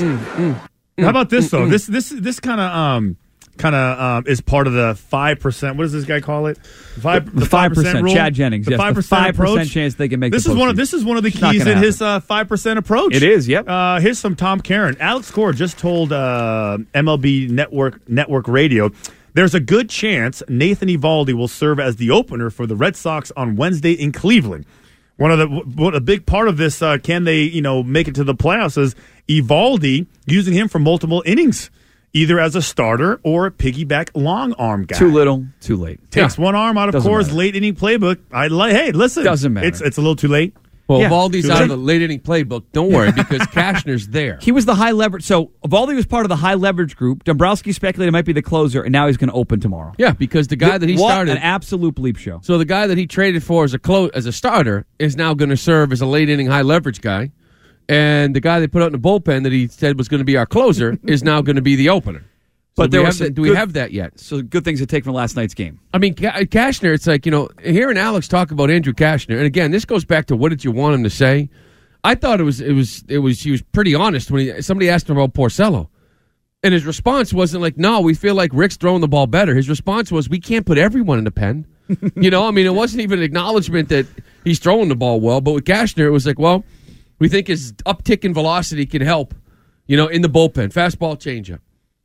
Speaker 12: How about this though? This this this kind of um kind of um, is part of the five percent. What does this guy call it? Five
Speaker 7: The five percent.
Speaker 12: rule.
Speaker 7: Chad Jennings.
Speaker 12: The
Speaker 7: Yes, the
Speaker 12: five percent
Speaker 7: five percent
Speaker 12: approach.
Speaker 7: chance they can make
Speaker 12: This
Speaker 7: the
Speaker 12: is one of
Speaker 7: postseason.
Speaker 12: this is one of the
Speaker 7: It's not
Speaker 12: keys
Speaker 7: gonna
Speaker 12: in
Speaker 7: happen.
Speaker 12: his uh, five percent approach.
Speaker 7: It is. Yep.
Speaker 12: Uh, here's some Tom Karen. Alex Cora just told uh, M L B Network Network Radio. There's a good chance Nathan Eovaldi will serve as the opener for the Red Sox on Wednesday in Cleveland. One of the what a big part of this, uh, can they you know make it to the playoffs? Is Eovaldi using him for multiple innings, either as a starter or a piggyback long arm guy.
Speaker 7: Too little, too late.
Speaker 12: Takes
Speaker 7: Yeah.
Speaker 12: one arm out of
Speaker 7: Doesn't
Speaker 12: Cora's
Speaker 7: matter.
Speaker 12: late inning playbook. I like. Hey, listen,
Speaker 7: Doesn't matter.
Speaker 12: It's it's a little too late.
Speaker 10: Well,
Speaker 7: Yeah.
Speaker 10: Valdi's
Speaker 12: Too
Speaker 10: out of
Speaker 12: late.
Speaker 10: the late inning playbook. Don't worry, because Cashner's there.
Speaker 7: He was the high leverage. So Eovaldi was part of the high leverage group. Dombrowski speculated it might be the closer, and now he's going to open tomorrow.
Speaker 10: Yeah, because the guy that he
Speaker 7: What
Speaker 10: started,
Speaker 7: an absolute bleep show.
Speaker 10: so the guy that he traded for as a clo- as a starter is now going to serve as a late inning high leverage guy, and the guy they put out in the bullpen that he said was going to be our closer is now going to be the opener. So
Speaker 7: But
Speaker 10: do
Speaker 7: there
Speaker 10: we
Speaker 7: was
Speaker 10: have that,
Speaker 7: some
Speaker 10: do we
Speaker 7: good-
Speaker 10: have that yet?
Speaker 7: So good things to take from last night's game.
Speaker 10: I mean, Ca- Cashner, it's like, you know, hearing Alex talk about Andrew Cashner, and again, this goes back to what did you want him to say? I thought it was, it was, it was, he was pretty honest when he, somebody asked him about Porcello. And his response wasn't like, no, we feel like Rick's throwing the ball better. His response was, we can't put everyone in the pen. You know, I mean, it wasn't even an acknowledgement that he's throwing the ball well, but with Cashner, it was like, well, we think his uptick in velocity can help, you know, in the bullpen, fastball changeup.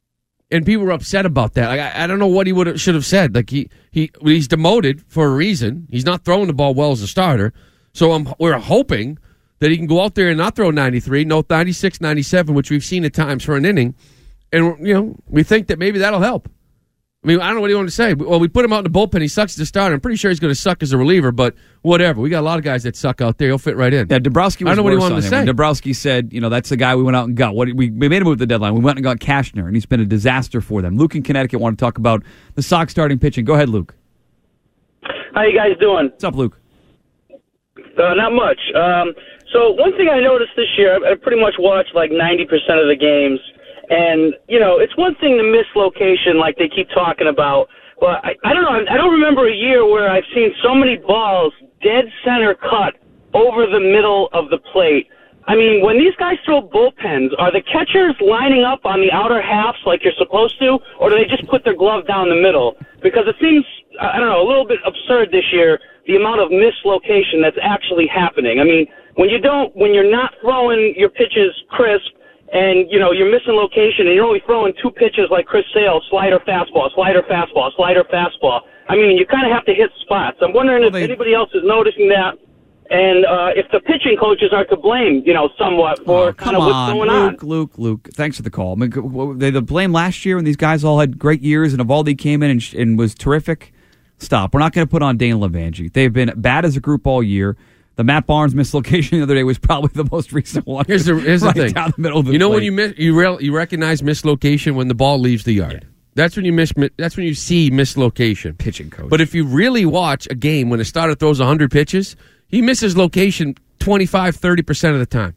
Speaker 10: And people were upset about that. Like, I, I don't know what he would have, should have said. Like he he he's demoted for a reason. He's not throwing the ball well as a starter. So I'm, we're hoping that he can go out there and not throw ninety-three, no ninety-six, ninety-seven, which we've seen at times for an inning. And you know, we think that maybe that'll help. I mean, I don't know what you want to say. Well, we put him out in the bullpen. He sucks as a starter. I'm pretty sure he's going to suck as a reliever, but whatever. We got a lot of guys that suck out there. He'll fit right in.
Speaker 7: Yeah, Dombrowski was
Speaker 10: I don't know what he
Speaker 7: worse
Speaker 10: wanted
Speaker 7: on
Speaker 10: to
Speaker 7: him.
Speaker 10: say.
Speaker 7: When Dombrowski said, you know, that's the guy we went out and got. What we, we made a move at the deadline. We went and got Cashner, and he's been a disaster for them. Luke in Connecticut want to talk about the Sox starting pitching. Go ahead, Luke.
Speaker 1: How you guys doing?
Speaker 7: What's up, Luke?
Speaker 1: Uh, not much. Um, so one thing I noticed this year, I, I pretty much watched like ninety percent of the games, and you know, it's one thing to miss location like they keep talking about, but I, I don't know. I don't remember a year where I've seen so many balls dead center cut over the middle of the plate. I mean, when these guys throw bullpens, are the catchers lining up on the outer halves like you're supposed to, or do they just put their glove down the middle? Because it seems, I don't know, a little bit absurd this year, the amount of mislocation that's actually happening. I mean, when you don't, when you're not throwing your pitches crisp, and you know you're missing location, and you're only throwing two pitches like Chris Sale, slider, fastball, slider, fastball, slider, fastball. I mean, you kind of have to hit spots. I'm wondering if anybody else is noticing that, and uh, if the pitching coaches are to blame, you know, somewhat for
Speaker 7: Oh,
Speaker 1: kind
Speaker 7: come
Speaker 1: of what's
Speaker 7: on,
Speaker 1: going on.
Speaker 7: Luke, Luke, Luke. Thanks for the call. I mean, w- they the blame last year when these guys all had great years and Eovaldi came in and, sh- and was terrific. Stop. We're not going to put on Dane LeVangie. They've been bad as a group all year. The Matt Barnes mislocation the other day was probably the most recent one.
Speaker 10: Here's the, here's
Speaker 7: right
Speaker 10: the thing.
Speaker 7: down the middle of the
Speaker 10: you know
Speaker 7: plate.
Speaker 10: when you miss, you real, you recognize mislocation when the ball leaves the yard. That's when you miss. That's when you see mislocation.
Speaker 7: Pitching coach.
Speaker 10: But if you really watch a game when a starter throws one hundred pitches, he misses location twenty-five, thirty percent of the time.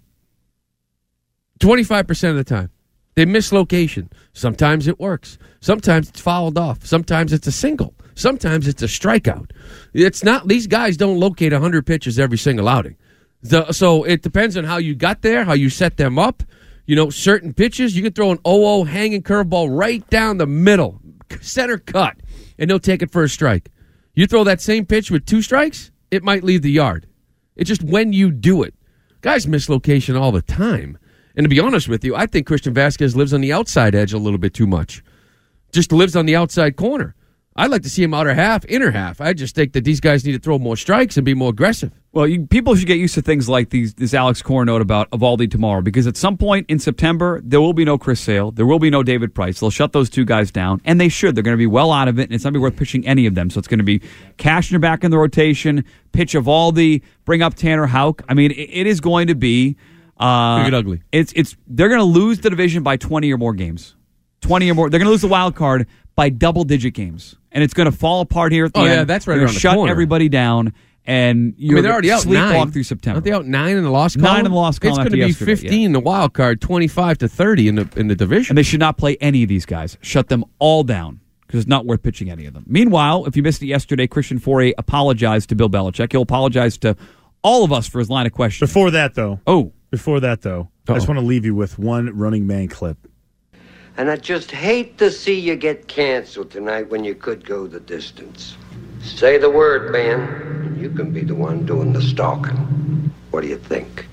Speaker 10: twenty-five percent of the time. They miss location. Sometimes it works. Sometimes it's fouled off. Sometimes it's a single. Sometimes it's a strikeout. It's not. These guys don't locate one hundred pitches every single outing. The, so it depends on how you got there, how you set them up. You know, certain pitches, you can throw an oh oh hanging curveball right down the middle, center cut, and they'll take it for a strike. You throw that same pitch with two strikes, it might leave the yard. It's just when you do it. Guys miss location all the time. And to be honest with you, I think Christian Vasquez lives on the outside edge a little bit too much. Just lives on the outside corner. I'd like to see him outer half, inner half. I just think that these guys need to throw more strikes and be more aggressive.
Speaker 7: Well, you, people should get used to things like these. This Alex Cora note about Eovaldi tomorrow, because at some point in September there will be no Chris Sale, there will be no David Price. They'll shut those two guys down, and they should. They're going to be well out of it, and it's not going to be worth pitching any of them. So it's going to be Cashner back in the rotation, pitch Eovaldi, bring up Tanner Houck. I mean, it, it is going to be uh,
Speaker 10: Make it ugly.
Speaker 7: It's it's they're going to lose the division by twenty or more games, twenty or more. They're going to lose the wild card by double-digit games, and it's going to fall apart here at the
Speaker 10: oh,
Speaker 7: end.
Speaker 10: yeah, that's right
Speaker 7: They're
Speaker 10: around
Speaker 7: gonna
Speaker 10: the
Speaker 7: shut
Speaker 10: corner.
Speaker 7: everybody down, and you're
Speaker 10: I mean, they're already out
Speaker 7: sleepwalk
Speaker 10: nine.
Speaker 7: through September.
Speaker 10: Aren't they out nine in the loss column?
Speaker 7: Nine in the loss column
Speaker 10: It's going
Speaker 7: after
Speaker 10: to be
Speaker 7: yesterday,
Speaker 10: fifteen
Speaker 7: yeah.
Speaker 10: in the wild card, twenty-five to thirty in the in the division.
Speaker 7: And they should not play any of these guys. Shut them all down, because it's not worth pitching any of them. Meanwhile, if you missed it yesterday, Christian Fourier apologized to Bill Belichick. He'll apologize to all of us for his line of questioning.
Speaker 12: Before that, though.
Speaker 7: Oh.
Speaker 12: Before that, though.
Speaker 7: Uh-oh.
Speaker 12: I just want to leave you with one Running Man clip.
Speaker 4: And I just hate to see you get canceled tonight when you could go the distance. Say the word, man, and you can be the one doing the stalking. What do you think?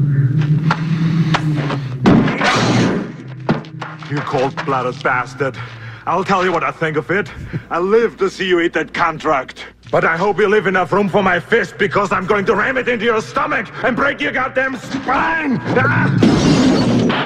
Speaker 11: You cold-blooded bastard. I'll tell you what I think of it. I live to see you eat that contract. But I hope you leave enough room for my fist, because I'm going to ram it into your stomach and break your goddamn spine! Ah!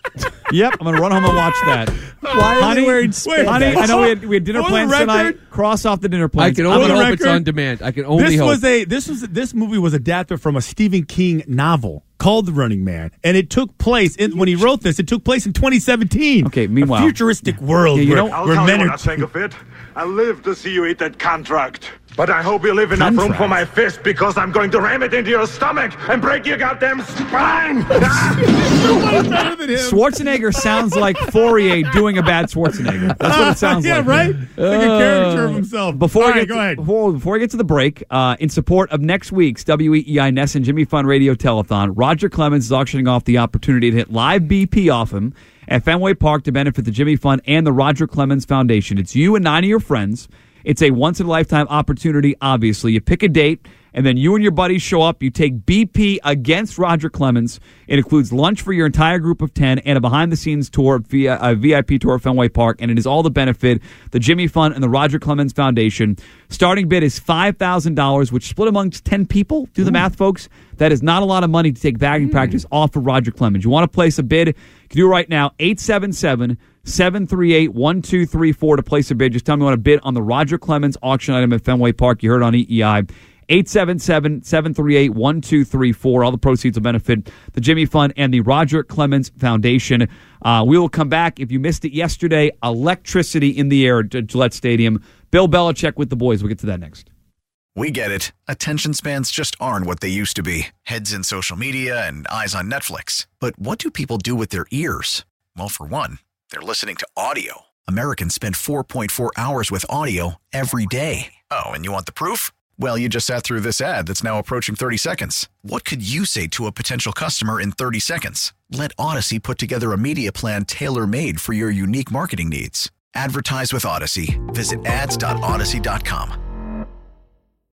Speaker 7: Yep, I'm going to run home and watch that.
Speaker 15: Why are
Speaker 7: honey,
Speaker 15: they wearing spit
Speaker 7: honey, I know we had, we had dinner
Speaker 12: For the
Speaker 7: plans
Speaker 12: record-
Speaker 7: tonight. Cross off the dinner
Speaker 10: I
Speaker 7: plans.
Speaker 10: can
Speaker 7: I'm
Speaker 10: only
Speaker 7: gonna-
Speaker 10: hope it's on demand. I can only
Speaker 12: this
Speaker 10: hope.
Speaker 12: was a this was this movie was adapted from a Stephen King novel called The Running Man, and it took place in, when he wrote this. It took place in twenty seventeen.
Speaker 7: Okay, meanwhile,
Speaker 12: a futuristic world
Speaker 7: Yeah, you
Speaker 12: where,
Speaker 7: know-
Speaker 11: I'll
Speaker 12: where
Speaker 11: tell
Speaker 12: men
Speaker 11: you
Speaker 12: are.
Speaker 11: what I think of it. I live to see you eat that contract. But I hope you leave enough room
Speaker 7: Contract.
Speaker 11: for my fist, because I'm going to ram it into your stomach and break your goddamn spine! Ah!
Speaker 12: better than him.
Speaker 7: Schwarzenegger sounds like Fourier doing a bad Schwarzenegger. That's what it sounds
Speaker 12: yeah,
Speaker 7: like.
Speaker 12: right. It's like a caricature of himself.
Speaker 7: Before
Speaker 12: All
Speaker 7: we
Speaker 12: right,
Speaker 7: get
Speaker 12: go
Speaker 7: to,
Speaker 12: ahead.
Speaker 7: Before, before we get to the break, uh, in support of next week's W E E I Ness and Jimmy Fun Radio Telethon, Roger Clemens is auctioning off the opportunity to hit live B P off him at Fenway Park to benefit the Jimmy Fun and the Roger Clemens Foundation. It's you and nine of your friends. It's a once-in-a-lifetime opportunity, obviously. You pick a date, and then you and your buddies show up. You take B P against Roger Clemens. It includes lunch for your entire group of ten and a behind-the-scenes tour, via a V I P tour of Fenway Park, and it is all to benefit the Jimmy Fun and the Roger Clemens Foundation. Starting bid is five thousand dollars, which split amongst ten people. Do the math, folks. That is not a lot of money to take batting practice off of Roger Clemens. You want to place a bid? You can do it right now, eight seven seven, seven three eight, one two three four to place a bid. Just tell me you want to bid on the Roger Clemens auction item at Fenway Park. You heard on E E I. eight seven seven, seven three eight, one two three four. All the proceeds will benefit the Jimmy Fund and the Roger Clemens Foundation. Uh, we will come back. If you missed it yesterday, electricity in the air at Gillette Stadium. Bill Belichick with the boys. We'll get to that next.
Speaker 23: We get it. Attention spans just aren't what they used to be. Heads in social media and eyes on Netflix. But what do people do with their ears? Well, for one, they're listening to audio. Americans spend four point four hours with audio every day. Oh, and you want the proof? Well, you just sat through this ad that's now approaching thirty seconds. What could you say to a potential customer in thirty seconds? Let Odyssey put together a media plan tailor-made for your unique marketing needs. Advertise with Odyssey. Visit ads dot odyssey dot com.